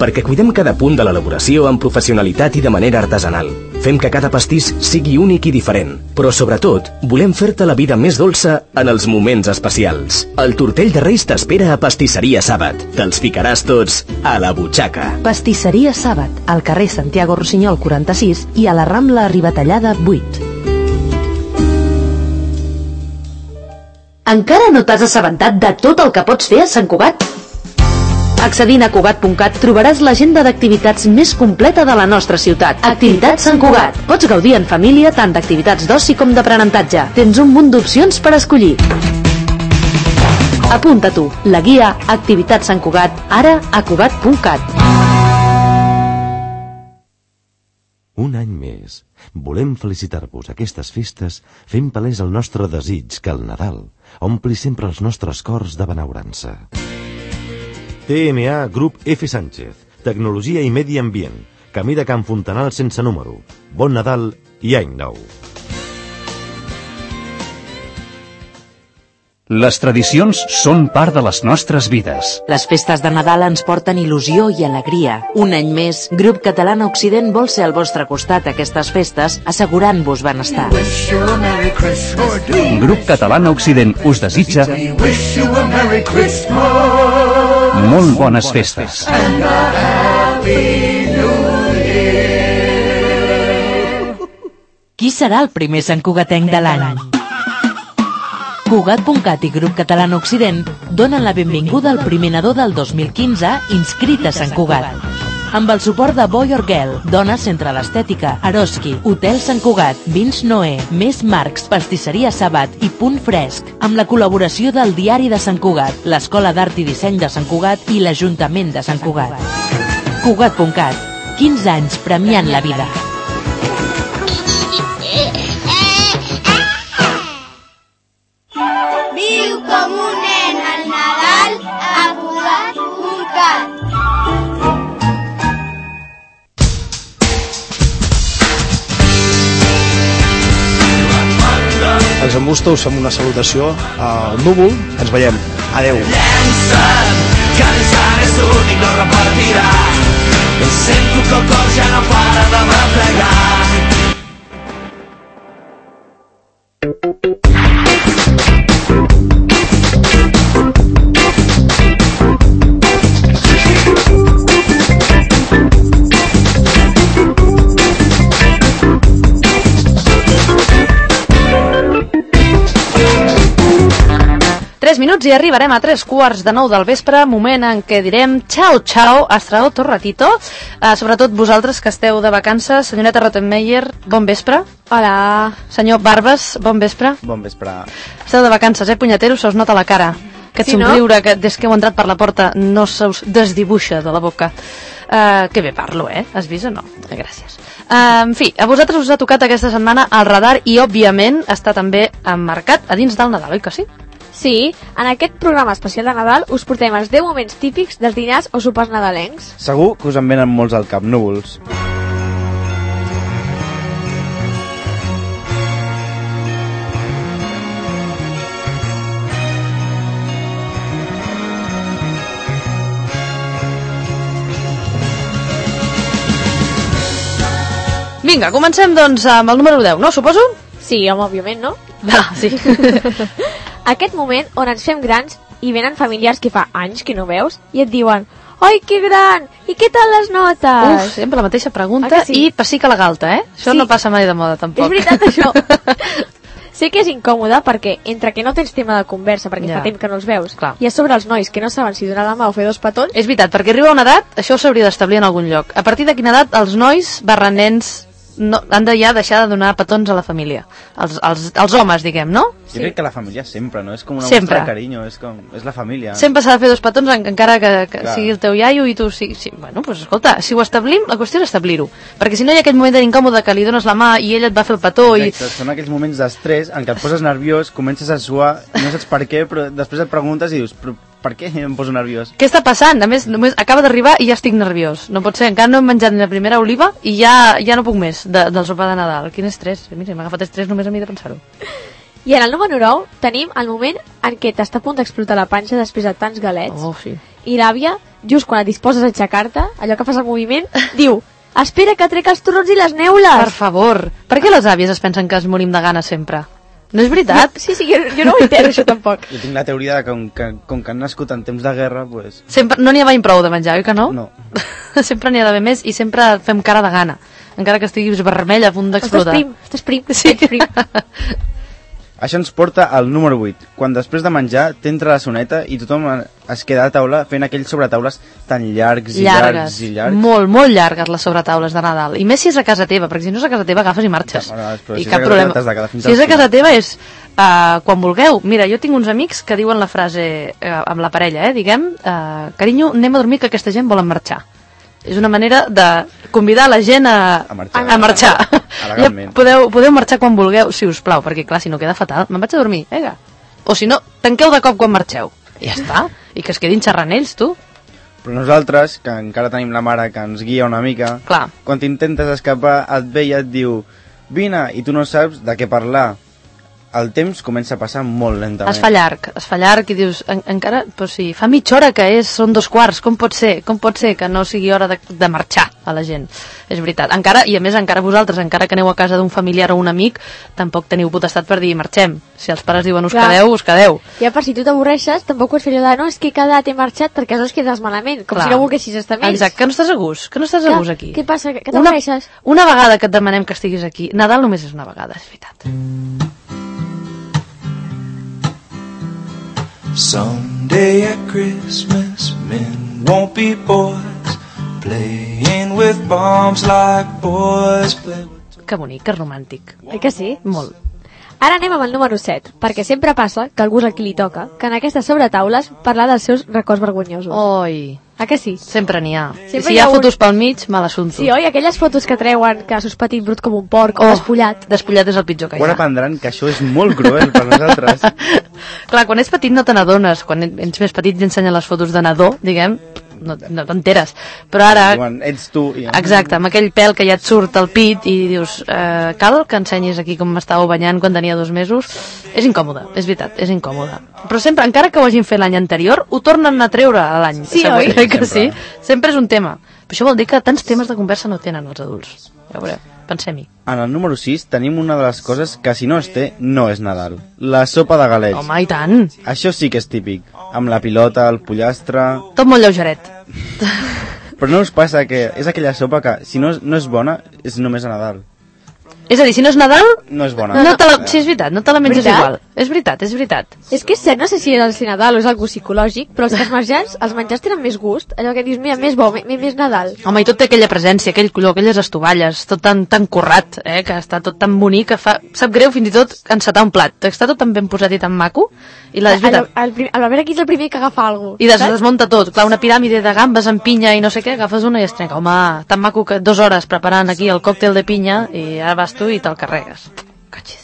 [SPEAKER 11] perquè cuidem cada punt de l'elaboració amb professionalitat i de manera artesanal. Fem que cada pastís sigui únic i diferent, però sobretot volem fer-te la vida més dolça en els moments especials. El tortell de Reis t'espera a Pastisseria Sàbat. Te'ls ficaràs tots a la butxaca.
[SPEAKER 12] Pastisseria Sàbat, al carrer Santiago Rossinyol quaranta-sis i a la Rambla Ribatallada vuit.
[SPEAKER 2] Encara no t'has assabentat de tot el que pots fer a Sant Cugat? Accedint a Cugat punt cat trobaràs l'agenda d'activitats més completa de la nostra ciutat. Activitats Sant Cugat. Pots gaudir en família tant d'activitats d'oci com d'aprenentatge. Tens un munt d'opcions per escollir. Apunta tu, la guia Activitats Sant Cugat, ara a Cugat punt cat.
[SPEAKER 13] Un any més, volem felicitar-vos aquestes festes fent palès el nostre desig que el Nadal ompli sempre els nostres cors de benaurança. T M A Grup F. Sánchez, Tecnologia i Medi Ambient, Camí de Can Fontanal sense número. Bon Nadal i any nou.
[SPEAKER 15] Les tradicions són part de les nostres vides.
[SPEAKER 12] Les festes de Nadal ens porten il·lusió i alegria. Un any més, Grup Catalana Occident vol ser al vostre costat aquestes festes, assegurant-vos benestar.
[SPEAKER 15] Grup Catalana Occident us desitja molt bones festes.
[SPEAKER 12] Qui serà el primer santcugatenc de l'any? Cugat punt cat i Grup Catalana Occident donen la benvinguda al primer nadó del dos mil quinze inscrit a Sant Cugat. Amb el suport de Boy or Girl, Dones Centre l'Estètica, Eroski, Hotel Sant Cugat, Vins Noé, Més Marcs, Pastisseria Sàbat i Punt Fresc, amb la col·laboració del Diari de Sant Cugat, l'Escola d'Art i Disseny de Sant Cugat i l'Ajuntament de Sant Cugat. Cugat punt cat, quinze anys premiant la vida.
[SPEAKER 18] Viu com un nen al Nadal a Cugat punt cat.
[SPEAKER 16] Els Embusto us fem una salutació al núvol. Ens veiem. Adeu.
[SPEAKER 18] Llença't, que l'Isant és únic, no repartirà. Sento que el cor ja no para de bafegar.
[SPEAKER 2] tres minuts i arribarem a tres quarts de nou del vespre, moment en què direm ciao, ciao, hasta otro ratito. Uh, sobretot vosaltres que esteu de vacances. Senyoreta Rottenmeier, bon vespre.
[SPEAKER 4] Hola.
[SPEAKER 2] Senyor Barbes, bon vespre.
[SPEAKER 16] Bon vespre.
[SPEAKER 2] Esteu de vacances, eh, punyeteros? Se us nota la cara. Aquest
[SPEAKER 4] Sí, no?
[SPEAKER 2] somriure que des que heu entrat per la porta no se us desdibuixa de la boca. Uh, que bé parlo, eh? Has vist o no? Gràcies. Uh, en fi, a vosaltres us ha tocat aquesta setmana el radar i, òbviament, està també emmarcat a dins del Nadal, oi que sí?
[SPEAKER 26] Sí, en aquest programa especial de Nadal us portem els deu moments típics dels dinars o sopars nadalencs.
[SPEAKER 16] Segur que us en venen molts al cap, núvols.
[SPEAKER 2] Vinga, comencem doncs amb el número deu, no? Suposo?
[SPEAKER 26] Sí, home, òbviament, no?
[SPEAKER 2] Va, sí.
[SPEAKER 26] Aquest moment on ens fem grans i venen familiars que fa anys que no veus i et diuen: «Ai, que gran! I què tal les notes?»
[SPEAKER 2] Uf, sempre la mateixa pregunta sí? I pessica la galta, eh? Això sí. No passa mai de moda, tampoc.
[SPEAKER 26] És veritat, això. Sé que és incòmode perquè, entre que no tens tema de conversa perquè ja. Fa temps que no els veus, clar. I a sobre els nois que no saben si donar la mà o fer dos petons...
[SPEAKER 2] És veritat, perquè arriba una edat, això s'hauria d'establir en algun lloc. A partir de quina edat els nois barra nens no, han de ja deixar de donar petons a la família? Els, els, els homes, diguem, no?
[SPEAKER 16] Jo crec que la família sempre, no? És com una
[SPEAKER 2] sempre.
[SPEAKER 16] mostra de carinyo, és, com, és la família.
[SPEAKER 2] Sempre s'ha de fer dos petons en, encara que, que sigui el teu iaio i tu sigui... Sí. Bueno, doncs pues, escolta, si ho establim, la qüestió és establir-ho. Perquè si no hi ha aquell moment d'incòmode que li dones la mà i ell et va fer el petó
[SPEAKER 16] Exacte,
[SPEAKER 2] i...
[SPEAKER 16] són aquells moments d'estrès en què et poses nerviós, comences a suar, no saps per què, però després et preguntes i dius... Però, per què em poso nerviós?
[SPEAKER 2] Què està passant? A més, només acaba d'arribar i ja estic nerviós. No pot ser, encara no he menjat ni la primera oliva i ja, ja no puc més de, del sopar de Nadal. Quin estrès. Mira, m'ha agafat estrès només a mi de pensar-ho.
[SPEAKER 26] I en el número nou tenim el moment en què t'està a punt d'explotar la panxa després de tants galets.
[SPEAKER 2] Oh, sí.
[SPEAKER 26] i l'àvia, just quan et disposes a aixecar-te, allò que fas el moviment, diu: espera que trec els torrons i les neules.
[SPEAKER 2] Per favor, per què les àvies es pensen que es morim de gana sempre? No és veritat?
[SPEAKER 26] Sí, sí, jo, jo no ho entenc, això tampoc.
[SPEAKER 16] Jo tinc la teoria de que com, que com que han nascut en temps de guerra, pues...
[SPEAKER 2] Sempre, no n'hi ha mai prou de menjar, oi que no?
[SPEAKER 16] No.
[SPEAKER 2] Sempre n'hi ha d'haver més i sempre fem cara de gana, encara que estiguis vermella a punt d'explotar.
[SPEAKER 26] Estàs prim, estàs prim,
[SPEAKER 2] sí.
[SPEAKER 26] estàs prim.
[SPEAKER 16] Això ens porta al número vuit, quan després de menjar t'entra la soneta i tothom es queda a taula fent aquells sobretaules tan llargs i llargs, llargs i llargs.
[SPEAKER 2] Molt, molt llargues les sobretaules de Nadal. I més si és a casa teva, perquè si no és a casa teva agafes i marxes.
[SPEAKER 16] Ja, bueno,
[SPEAKER 2] I
[SPEAKER 16] si
[SPEAKER 2] cap problema. Si és a casa teva és uh, quan vulgueu. Mira, jo tinc uns amics que diuen la frase uh, amb la parella, eh, diguem, uh, carinyo, anem a dormir que aquesta gent volen marxar. És una manera de convidar la gent a,
[SPEAKER 16] a marxar.
[SPEAKER 2] A marxar. Ja podeu, podeu marxar quan vulgueu, si us plau, perquè clar, si no queda fatal, me'n vaig a dormir, vinga. O si no, tanqueu de cop quan marxeu. I ja està. I que es quedin xerrant ells, tu.
[SPEAKER 16] Però nosaltres, que encara tenim la mare que ens guia una mica,
[SPEAKER 2] clar,
[SPEAKER 16] quan t'intentes escapar et ve i et diu vine, i tu no saps de què parlar. El temps comença a passar molt lentament.
[SPEAKER 2] Es fa llarg, es fa llarg i dius, en, encara, però si fa mitja hora que és, són dos quarts, com pot ser? Com pot ser que no sigui hora de, de marxar a la gent? És veritat. Encara, i a més, encara vosaltres, encara que aneu a casa d'un familiar o un amic, tampoc teniu potestat per dir marxem. Si els pares diuen us clar, quedeu, us quedeu.
[SPEAKER 26] Ja per si tu t'avorreixes, tampoc pots fer allò de no, és que cada he marxat perquè aleshores quedes malament, com clar, si no volguessis estar més.
[SPEAKER 2] Exacte, que no estàs a gust, que no estàs a gust aquí.
[SPEAKER 26] Què passa, que t'avorreixes?
[SPEAKER 2] Una, una vegada que et demanem que estiguis aquí, Nadal només és una vegada, és veritat.
[SPEAKER 6] Someday at Christmas, men won't be boys, playing with bombs like boys play with...
[SPEAKER 2] Que bonic, que romàntic.
[SPEAKER 26] Oi que sí?
[SPEAKER 2] Molt.
[SPEAKER 26] Ara anem amb el número set, perquè sempre passa que algú és el qui li toca, que en aquestes sobretaules parlar dels seus records vergonyosos.
[SPEAKER 2] Oi.
[SPEAKER 26] Ah que sí?
[SPEAKER 2] Sempre n'hi ha.
[SPEAKER 26] Sempre
[SPEAKER 2] si hi ha, ha fotos un... pel mig, mal assumpto.
[SPEAKER 26] Sí, oi? Aquelles fotos que treuen que sos petit brut com un porc, oh, o despullat.
[SPEAKER 2] Despullat és el pitjor que hi ha.
[SPEAKER 16] Quan aprendran que això és molt cruel per nosaltres.
[SPEAKER 2] Clar, quan ets petit no te n'adones. Quan ets més petit i ensenyen les fotos de nadó, diguem, no, no t'enteres. Però ara...
[SPEAKER 16] Quan ets tu... Ja.
[SPEAKER 2] Exacte, amb aquell pèl que ja et surt al pit i dius, eh, cal que ensenyis aquí com m'estàveu banyant quan tenia dos mesos? És incòmode, és veritat, és incòmode. Però sempre, encara que ho hagin fet l'any anterior, ho tornen a treure a l'any.
[SPEAKER 26] Sí,
[SPEAKER 2] segur,
[SPEAKER 26] oi?
[SPEAKER 2] Que sí? Sempre és un tema. Però això vol dir que tants temes de conversa no tenen els adults. Ja veureu, pensem-hi.
[SPEAKER 16] En el número sis tenim una de les coses que si no es té, no és Nadal. La sopa de galets.
[SPEAKER 2] Home, i tant.
[SPEAKER 16] Això sí que és típic. Amb la pilota, el pollastre...
[SPEAKER 2] Tot molt lleugeret.
[SPEAKER 16] Però no us passa que és aquella sopa que si no, no és bona, és només a Nadal.
[SPEAKER 2] És a dir, si no és Nadal...
[SPEAKER 16] No és bona.
[SPEAKER 2] No te la, sí, és veritat, no te la menges
[SPEAKER 26] veritat?
[SPEAKER 2] igual. És veritat, és veritat.
[SPEAKER 26] És que és cert, no sé si és el Nadal o és algú psicològic, però els que es menjars, els menjars tenen més gust, allò que dius, mira, més bo, més, més Nadal.
[SPEAKER 2] Home, i tot té aquella presència, aquell color, aquelles estovalles, tot tan, tan currat, eh, que està tot tan bonic, que fa, sap greu fins i tot encetar un plat. Està tot tan ben posat i tan maco, i la, és veritat.
[SPEAKER 26] El, el, el Albert aquí és el primer que agafa alguna cosa.
[SPEAKER 2] I des, desmunta tot, clar, una piràmide de gambes amb pinya i no sé què, agafes una i es trenca. Home, tan maco que dues hores preparant aquí el còctel de pinya i ara vas tu i te'l carregues. Catxis.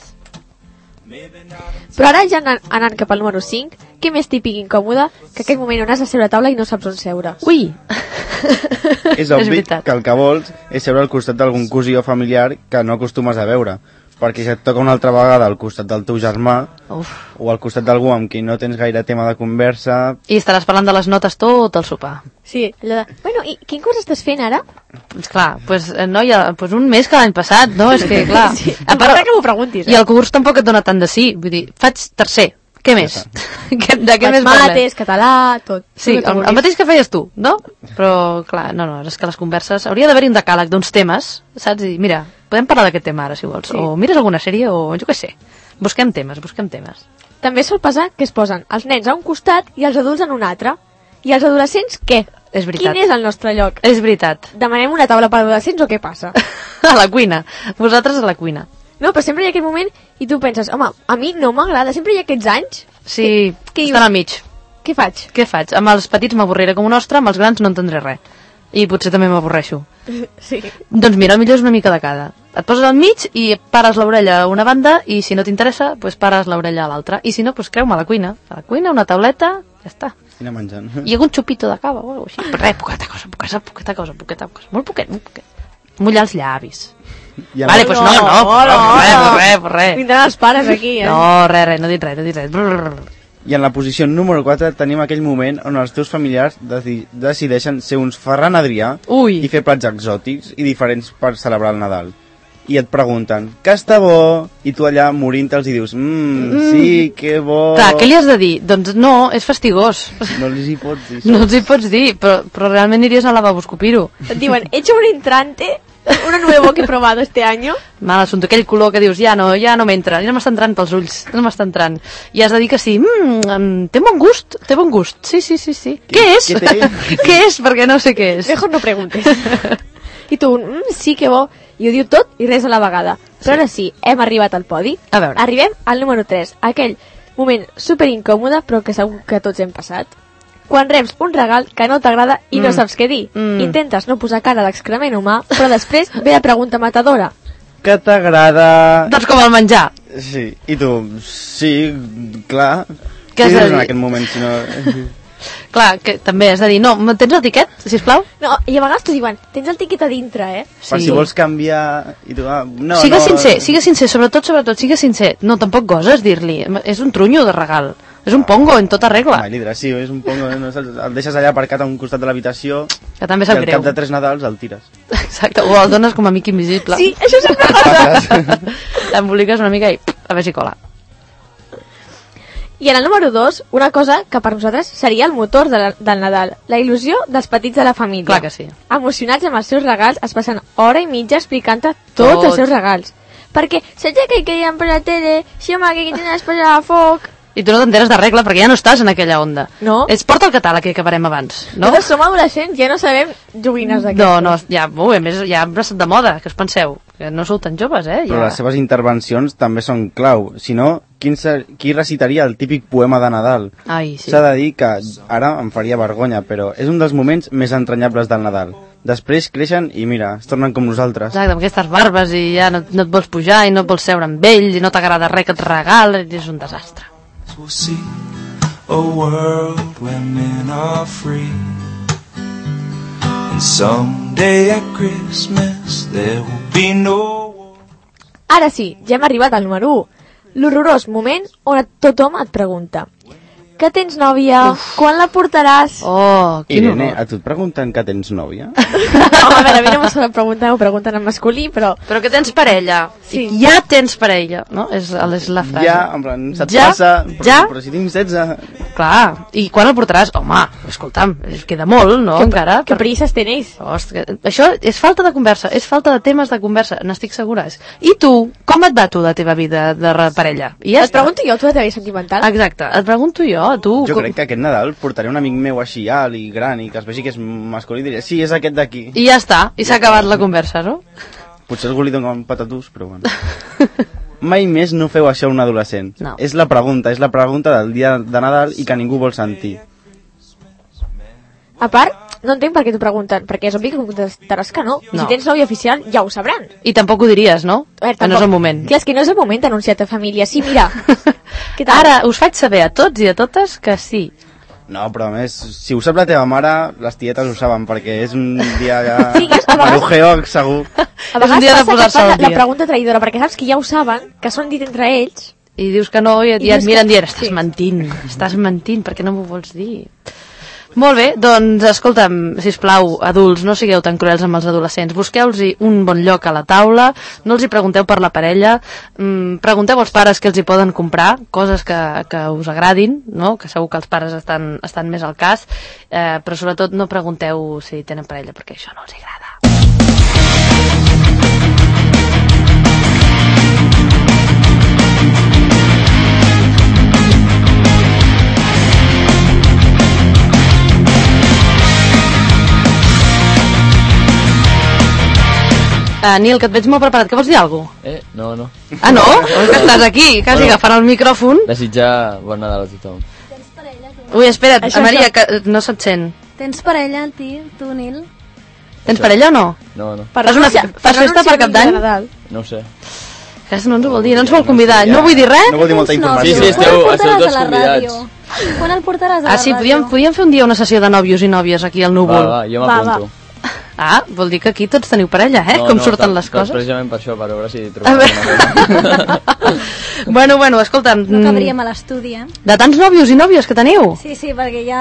[SPEAKER 26] Però ara ja anant, anant cap al número cinc, què més típic i incòmode que aquell moment on has de seure a taula i no saps on seure?
[SPEAKER 2] Ui!
[SPEAKER 16] És obvi que el que vols és seure al costat d'algun cosí o familiar que no acostumes a veure, perquè si et toca una altra vegada al costat del teu germà, uf, o al costat d'algú amb qui no tens gaire tema de conversa...
[SPEAKER 2] I estaràs parlant de les notes tot el sopar.
[SPEAKER 26] Sí, allò de... Bueno, i quin curs estàs fent ara?
[SPEAKER 2] Pues clar, pues, no, ja, pues un mes que l'any passat, no? És que, clar...
[SPEAKER 26] Sí, a part que m'ho preguntis, eh?
[SPEAKER 2] I el curs tampoc et dona tant de sí. Vull dir, faig tercer. Què més? De què més parlem?
[SPEAKER 26] Mates, català, tot.
[SPEAKER 2] Sí, el, el mateix que feies tu, no? Però, clar, no, no, és que les converses... Hauria d'haver-hi un decàleg d'uns temes, saps? I mira, podem parlar d'aquest tema ara, si vols. Sí. O mires alguna sèrie, o jo què sé. Busquem temes, busquem temes.
[SPEAKER 26] També sol passar que es posen els nens a un costat i els adults en un altre. I els adolescents, què?
[SPEAKER 2] És veritat.
[SPEAKER 26] Quin és el nostre lloc?
[SPEAKER 2] És veritat.
[SPEAKER 26] Demanem una taula per adolescents o què passa?
[SPEAKER 2] A la cuina. Vosaltres a la cuina.
[SPEAKER 26] No, però sempre hi ha aquest moment i tu penses, home, a mi no m'agrada, sempre hi ha aquests anys.
[SPEAKER 2] Sí, que, que estan al mig.
[SPEAKER 26] Què faig?
[SPEAKER 2] Què faig? Amb els petits m'avorriré com un ostre, amb els grans no entendré res. I potser també m'avorreixo.
[SPEAKER 26] Sí.
[SPEAKER 2] Doncs mira, el millor és una mica de cada. Et poses al mig i pares l'orella a una banda i si no t'interessa, doncs pares l'orella a l'altra. I si no, doncs creu-me a la cuina. A la cuina, una tauleta, ja està.
[SPEAKER 16] I anar menjant.
[SPEAKER 2] I algun xupito de cava o alguna cosa així. Però res, poqueta cosa, poqueta, poqueta cosa, poqueta cosa. Molt poquet, molt poquet. Mullar els llavis. Ja vale, doncs pues no, no, no, no, res, res, res.
[SPEAKER 26] Vindran els pares aquí, eh?
[SPEAKER 2] No, res, res, no dit res, no dit res. Brrr.
[SPEAKER 16] I en la posició número quatre tenim aquell moment on els teus familiars deci decideixen ser uns Ferran Adrià
[SPEAKER 2] Ui.
[SPEAKER 16] i fer plats exòtics i diferents per celebrar el Nadal. I et pregunten, que està bo? I tu allà morint-te'ls i dius, mmm,
[SPEAKER 2] Mm.
[SPEAKER 16] sí, que bo.
[SPEAKER 2] Clar, què li has de dir? Doncs no, és fastigós.
[SPEAKER 16] No els hi pots dir això.
[SPEAKER 2] No els hi pots dir, però, però realment aniries al lavabo a escopir-ho.
[SPEAKER 26] Et diuen, he hecho un entrante, uno nuevo que he probado este año.
[SPEAKER 2] Mal assumpte, aquell color que dius, ja no, ja no m'entra, ja no m'està entrant pels ulls, no m'està entrant. I has de dir que sí, mmm, té bon gust, té bon gust, sí, sí, sí, sí. Què, què és? Què, què és? Perquè no sé què és.
[SPEAKER 26] Mejor no preguntes. I tu, mmm, sí, que bo. I ho diu tot i res a la vegada. Però ara sí, hem arribat al podi.
[SPEAKER 2] A veure.
[SPEAKER 26] Arribem al número tres, aquell moment super incòmode, però que segur que tots hem passat. Quan reps un regal que no t'agrada i mm. no saps què dir. Mm. Intentes no posar cara d'excrement humà, però després ve la pregunta matadora.
[SPEAKER 16] Que t'agrada...
[SPEAKER 2] Doncs com el menjar.
[SPEAKER 16] Sí, i tu, sí, clar.
[SPEAKER 2] Què has de dir?
[SPEAKER 16] En aquest moment, si no...
[SPEAKER 2] Clar, que també has de dir, no, tens el tiquet, sisplau?
[SPEAKER 26] No, i a vegades t'ho diuen, tens el tiquet a dintre, eh?
[SPEAKER 16] Sí. Per si vols canviar... I tu, ah, no,
[SPEAKER 2] sigue
[SPEAKER 16] no,
[SPEAKER 2] sincer, sigue sincer, sobretot, sobretot, sigue sincer. No, tampoc goses dir-li, és un trunyo de regal. És un pongo en tota regla.
[SPEAKER 16] Ai, l'hidra, sí, és un pongo, no, el deixes allà aparcat a un costat de l'habitació
[SPEAKER 2] que també sap
[SPEAKER 16] i al
[SPEAKER 2] greu.
[SPEAKER 16] cap de tres Nadals el tires.
[SPEAKER 2] Exacte, o el dones com a amic invisible.
[SPEAKER 26] Sí, això sempre passa.
[SPEAKER 2] T'emboliques una mica i a veure si cola.
[SPEAKER 26] I en el número dos, una cosa que per nosaltres seria el motor de la, del Nadal, la il·lusió dels petits de la família.
[SPEAKER 2] Clar que sí.
[SPEAKER 26] Emocionats amb els seus regals, es passen hora i mitja explicant-te tots
[SPEAKER 2] Tot.
[SPEAKER 26] els seus regals. Perquè saps que queien per la tele, si home, que tenies per a foc...
[SPEAKER 2] I tu no t'enteres de regla perquè ja no estàs en aquella onda.
[SPEAKER 26] No.
[SPEAKER 2] És porta el catàleg que acabarem abans, no?
[SPEAKER 26] Nosaltres som adolescents, ja no sabem joguines d'aquestes.
[SPEAKER 2] No, no, ja, ui, a més, ja ha passat de moda, que us penseu? Que no sou tan joves, eh? Ja...
[SPEAKER 16] Però les seves intervencions també són clau. Si no, qui, qui recitaria el típic poema de Nadal?
[SPEAKER 2] Ai, sí.
[SPEAKER 16] S'ha de dir que ara em faria vergonya, però és un dels moments més entranyables del Nadal. Després creixen i mira, es tornen com nosaltres.
[SPEAKER 2] Exacte, amb aquestes barbes i ja no, no et vols pujar i no et vols seure amb ells i no t'agrada res que et regala, és un desastre.
[SPEAKER 6] We'll see a world where men are free, and someday at Christmas there will be no...
[SPEAKER 26] Ara sí, ja hem arribat al número u, l'horrorós moment on tothom et pregunta: que tens nòvia? Uf. Quan la portaràs?
[SPEAKER 2] Oh, quin
[SPEAKER 16] Irene,
[SPEAKER 2] horror.
[SPEAKER 16] a tu et pregunten que tens nòvia?
[SPEAKER 26] No, a veure, a mi no m'ho pregunten, m'ho pregunten en masculí, però...
[SPEAKER 2] Però que tens parella.
[SPEAKER 26] Sí.
[SPEAKER 2] Ja tens parella, no? És, és la frase.
[SPEAKER 16] Ja, en plan, se't
[SPEAKER 2] ja,
[SPEAKER 16] passa, però,
[SPEAKER 2] ja?
[SPEAKER 16] però si tinc setze...
[SPEAKER 2] Clar, i quan el portaràs? Home, escolta'm, queda molt, no,
[SPEAKER 26] Que-
[SPEAKER 2] encara?
[SPEAKER 26] que prisses tenéis.
[SPEAKER 2] Ostres, això és falta de conversa, és falta de temes de conversa, n'estic segura. I tu, com et va tu la teva vida de re- parella? I ja
[SPEAKER 26] Et pregunto jo, tu la teva vida sentimental?
[SPEAKER 2] Exacte, et pregunto jo, tu...
[SPEAKER 16] Jo
[SPEAKER 2] com-
[SPEAKER 16] crec que aquest Nadal portaré un amic meu així alt i gran i que es vegi que és masculí i diré, sí, és aquest d'aquí.
[SPEAKER 2] I ja està, i s'ha acabat la conversa, no?
[SPEAKER 16] Potser algú li dona un patatús, però bueno. Mai més no feu això a un adolescent.
[SPEAKER 2] No.
[SPEAKER 16] És la pregunta, és la pregunta del dia de Nadal i que ningú vol sentir.
[SPEAKER 26] A part, no entenc per què t'ho pregunten, perquè és obvi que contestaràs que no. I
[SPEAKER 2] No.
[SPEAKER 26] si tens nòvia oficial, ja ho sabran.
[SPEAKER 2] I tampoc ho diries, no?
[SPEAKER 26] A veure,
[SPEAKER 2] Que no és el moment.
[SPEAKER 26] Clar, és que no és el moment d'anunciar a ta família. Sí, mira. Què tal?
[SPEAKER 2] Ara us faig saber a tots i a totes que sí.
[SPEAKER 16] No, però a més, si ho sap la teva mare, les tietes ho saben, perquè és un dia ja...
[SPEAKER 26] Sí, que és- a vegades-
[SPEAKER 16] marujeo, segur.
[SPEAKER 26] A vegades
[SPEAKER 2] un dia de
[SPEAKER 26] passa que
[SPEAKER 2] posar-se
[SPEAKER 26] fan
[SPEAKER 2] al
[SPEAKER 26] la,
[SPEAKER 2] dia.
[SPEAKER 26] la pregunta traïdora, perquè saps que ja ho saben, que s'ho han dit entre ells.
[SPEAKER 2] I dius que no, i,
[SPEAKER 26] I
[SPEAKER 2] i et
[SPEAKER 26] dius
[SPEAKER 2] miren
[SPEAKER 26] que-
[SPEAKER 2] dient, estàs mentint, estàs mentint, perquè no m'ho vols dir. Molt bé, doncs escolta'm, sisplau, adults, no sigueu tan cruels amb els adolescents, busqueu-los un bon lloc a la taula, no els hi pregunteu per la parella, mm, pregunteu als pares què els hi poden comprar, coses que, que us agradin, no? Que segur que els pares estan, estan més al cas, eh, però sobretot no pregunteu si tenen parella, perquè això no els agrada. Uh, Nil, que et veig molt preparat, que vols dir alguna cosa?
[SPEAKER 10] Eh, no, no.
[SPEAKER 2] Ah, no? És que estàs aquí, quasi
[SPEAKER 10] Bueno.
[SPEAKER 2] agafant el micròfon.
[SPEAKER 10] Desitjar bon Nadal a tothom.
[SPEAKER 2] Ui, espera't,
[SPEAKER 10] Això,
[SPEAKER 2] Maria,
[SPEAKER 10] això.
[SPEAKER 2] que no se't sent.
[SPEAKER 14] Tens parella, ti, tu, Nil?
[SPEAKER 2] Tens parella o no?
[SPEAKER 10] No, no.
[SPEAKER 2] Fas, una, fas festa per cap d'any?
[SPEAKER 10] No ho sé.
[SPEAKER 2] Que no ens ho vol dir, no ens vol convidar. No vull dir res?
[SPEAKER 16] No vol dir molta informació.
[SPEAKER 10] Sí, sí, esteu,
[SPEAKER 14] Quan el
[SPEAKER 10] esteu
[SPEAKER 14] portaràs
[SPEAKER 10] tots
[SPEAKER 14] a la
[SPEAKER 10] convidats.
[SPEAKER 14] ràdio? Quan el portaràs a la
[SPEAKER 2] Ah, sí,
[SPEAKER 14] ràdio?
[SPEAKER 2] podíem, podíem fer un dia una sessió de nòvios i nòvies aquí al núvol.
[SPEAKER 10] Va, va, jo m'apunto.
[SPEAKER 2] Ah, vol dir que aquí tots teniu parella, eh?
[SPEAKER 19] No,
[SPEAKER 2] Com
[SPEAKER 19] no,
[SPEAKER 2] surten
[SPEAKER 19] tal-
[SPEAKER 2] les
[SPEAKER 19] tal-
[SPEAKER 2] coses.
[SPEAKER 19] Precisament per això, per veure si
[SPEAKER 2] A
[SPEAKER 19] trobem
[SPEAKER 2] veure. Bueno, bueno, escolta'm.
[SPEAKER 14] No cabríem a l'estudi, eh?
[SPEAKER 2] De tants nòvios i nòvies que teniu?
[SPEAKER 14] Sí, sí, perquè hi ha...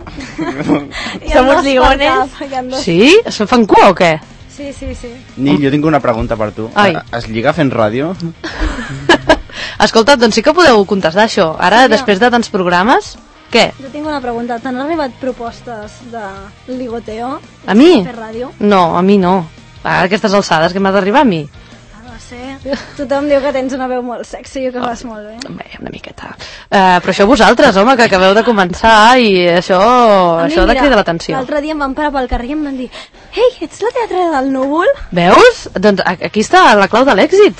[SPEAKER 3] Somos ligones.
[SPEAKER 2] Sí? Es fan cua o què?
[SPEAKER 14] Sí, sí, sí.
[SPEAKER 16] Nil, jo tinc una pregunta per tu.
[SPEAKER 2] Ai.
[SPEAKER 16] Es lliga fent ràdio?
[SPEAKER 2] Escolta, doncs sí que podeu contestar això. Ara,
[SPEAKER 14] Sí,
[SPEAKER 2] després de tants programes, què?
[SPEAKER 14] Jo tinc una pregunta. T'han arribat propostes de ligoteo?
[SPEAKER 2] A mi?
[SPEAKER 14] Per ràdio?
[SPEAKER 2] No, a mi no. A aquestes alçades que m'ha d'arribar a mi.
[SPEAKER 14] No sé. Tothom diu que tens una veu molt sexy i que fas molt bé.
[SPEAKER 2] Bé, una miqueta. Uh, però això vosaltres, home, que acabeu de començar i això,
[SPEAKER 14] A mi,
[SPEAKER 2] això ha de
[SPEAKER 14] mira,
[SPEAKER 2] cridar l'atenció.
[SPEAKER 14] L'altre dia em van parar pel carrer i em van dir «Ei, ets la teatre del núvol?»
[SPEAKER 2] Veus? Doncs a- aquí està la clau de l'èxit.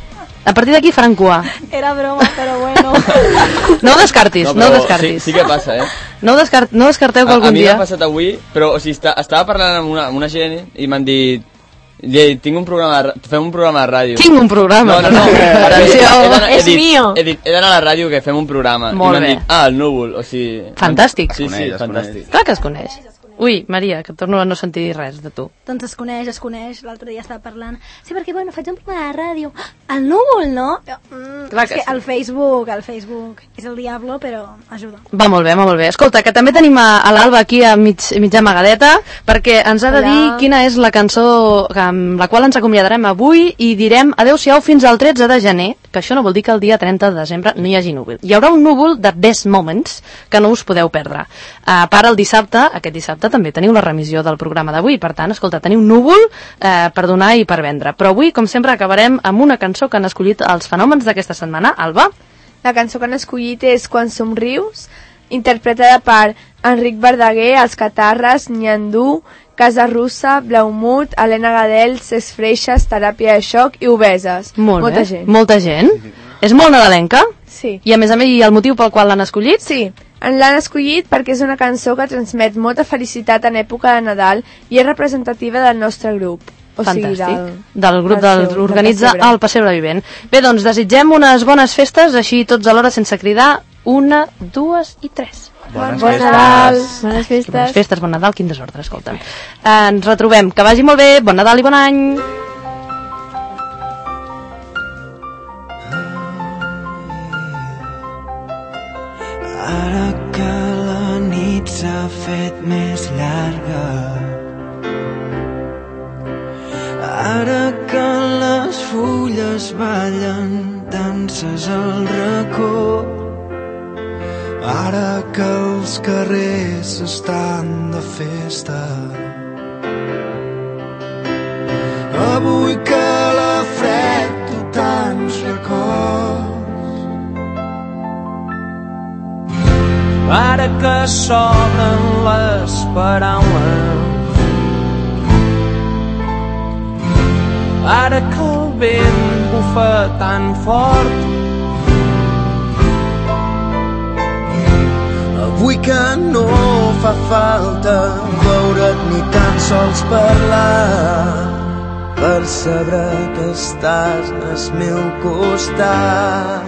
[SPEAKER 2] A partir d'aquí faran cua.
[SPEAKER 14] Era broma, però bueno.
[SPEAKER 2] No ho descartis, no,
[SPEAKER 19] però
[SPEAKER 2] ho descartis.
[SPEAKER 19] Sí, sí que passa, eh?
[SPEAKER 2] No, ho descart no descarteu que
[SPEAKER 19] A, a
[SPEAKER 2] algun
[SPEAKER 19] mi
[SPEAKER 2] dia...
[SPEAKER 19] m'ha passat avui, però o sigui, està, estava parlant amb una, amb una gent i m'han dit "Llei, tinc un programa de, ra- fem un programa de ràdio.
[SPEAKER 2] Tinc un programa.
[SPEAKER 19] No, no, no. Ara he dit- he d'anar- he
[SPEAKER 2] És
[SPEAKER 19] dit-
[SPEAKER 2] mío.
[SPEAKER 19] He dit, he d'anar a la ràdio que fem un programa.
[SPEAKER 2] Molt
[SPEAKER 19] I m'han
[SPEAKER 2] bé.
[SPEAKER 19] dit, ah, el núvol, o sigui...
[SPEAKER 2] Fantàstic.
[SPEAKER 19] Sí, sí,
[SPEAKER 16] Es coneix, es
[SPEAKER 19] fantàstic.
[SPEAKER 2] Clar que es coneix. Ui, Maria, que torno a no sentir res de tu.
[SPEAKER 14] Doncs es coneix, es coneix. L'altre dia estava parlant. Sí, perquè, bueno, faig un programa de ràdio. El núvol, no? Jo, Mm,
[SPEAKER 2] Clar
[SPEAKER 14] és
[SPEAKER 2] que
[SPEAKER 14] que
[SPEAKER 2] sí.
[SPEAKER 14] el Facebook, el Facebook és el diablo, però ajuda.
[SPEAKER 2] Va molt bé, va molt bé. Escolta, que també tenim a, a l'Alba aquí a mig, mitja amagadeta, perquè ens ha de
[SPEAKER 3] Hola.
[SPEAKER 2] dir quina és la cançó que, amb la qual ens acomiadarem avui i direm adeu-siau fins al tretze de gener, que això no vol dir que el dia trenta de desembre no hi hagi núvol. Hi haurà un núvol de Best Moments que no us podeu perdre. A part, el dissabte, aquest dissabte també teniu la remissió del programa d'avui, per tant, escolta, teniu núvol eh, per donar i per vendre. Però avui, com sempre, acabarem amb una cançó que han escollit els fenòmens d'aquesta setmana. Alba?
[SPEAKER 3] La cançó que han escollit és Quan somrius, interpretada per Enric Verdaguer, Els Catarres, Nyandú, Casa Russa, Blaumut, Helena Gadel, Ses Freixes, Teràpia de Xoc i Obeses.
[SPEAKER 2] Molt
[SPEAKER 3] Molta
[SPEAKER 2] bé.
[SPEAKER 3] gent.
[SPEAKER 2] Molta gent. És molt nadalenca?
[SPEAKER 3] Sí.
[SPEAKER 2] I a més a més, i el motiu pel qual l'han escollit?
[SPEAKER 3] Sí, en l'han escollit perquè és una cançó que transmet molta felicitat en època de Nadal i és representativa del nostre grup. O sigui,
[SPEAKER 2] Fantàstic.
[SPEAKER 3] del,
[SPEAKER 2] Del grup
[SPEAKER 3] del
[SPEAKER 2] del
[SPEAKER 3] seu-
[SPEAKER 2] organitza
[SPEAKER 3] del Pessebre.
[SPEAKER 2] el Pessebre Vivent. Bé, doncs desitgem unes bones festes, així tots alhora sense cridar, una, dues i tres.
[SPEAKER 3] Bones
[SPEAKER 2] Bon
[SPEAKER 3] festes.
[SPEAKER 2] Nadal.
[SPEAKER 3] Bones
[SPEAKER 2] Que bones festes, bon Nadal, quin desordre, escolta'm. Eh, ens retrobem, que vagi molt bé, bon Nadal i bon any.
[SPEAKER 6] Ara que la nit s'ha fet més llarga, ara que les fulles ballen danses al racó, ara que els carrers estan de festa, avui que la fred tu tants records, ara que s'obren les paraules, ara que el vent bufa tan fort, avui que no fa falta veure't ni tan sols parlar per saber que estàs al meu costat.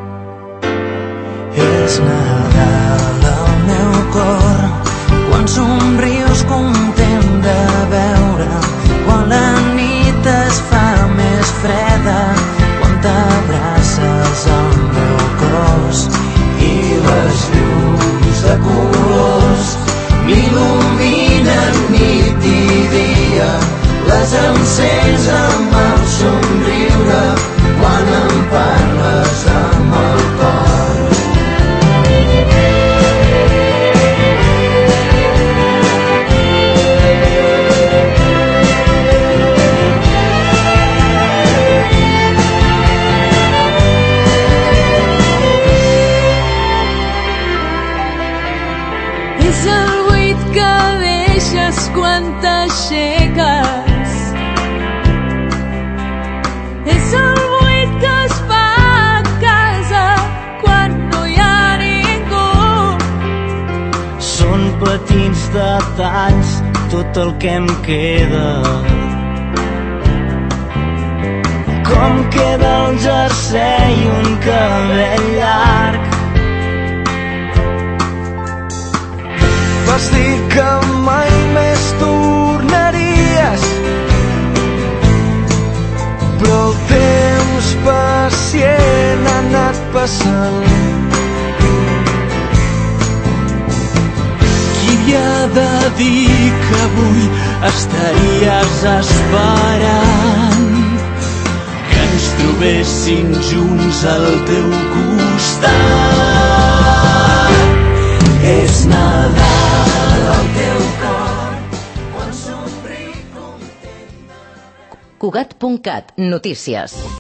[SPEAKER 6] És Nadal al meu cor, quan somrius content de veure, quan la nit es fa més freda, quan t'abraces al meu cos i les llums de colors m'il·luminen nit i dia, les encens amb el somriure quan em parles amb el cor.
[SPEAKER 18] És el buit que deixes quan t'aixeques, és el buit que es fa a casa quan no hi ha ningú.
[SPEAKER 6] Són petits detalls tot el que em queda, com queda el jersei i un cabell llarg. Vas dir que mai més tornaria
[SPEAKER 18] dir que avui estaries esperant que ens trobéssim junts al teu costat. És Nadal al teu cor quan somric content.
[SPEAKER 8] Cugat punt cat, notícies.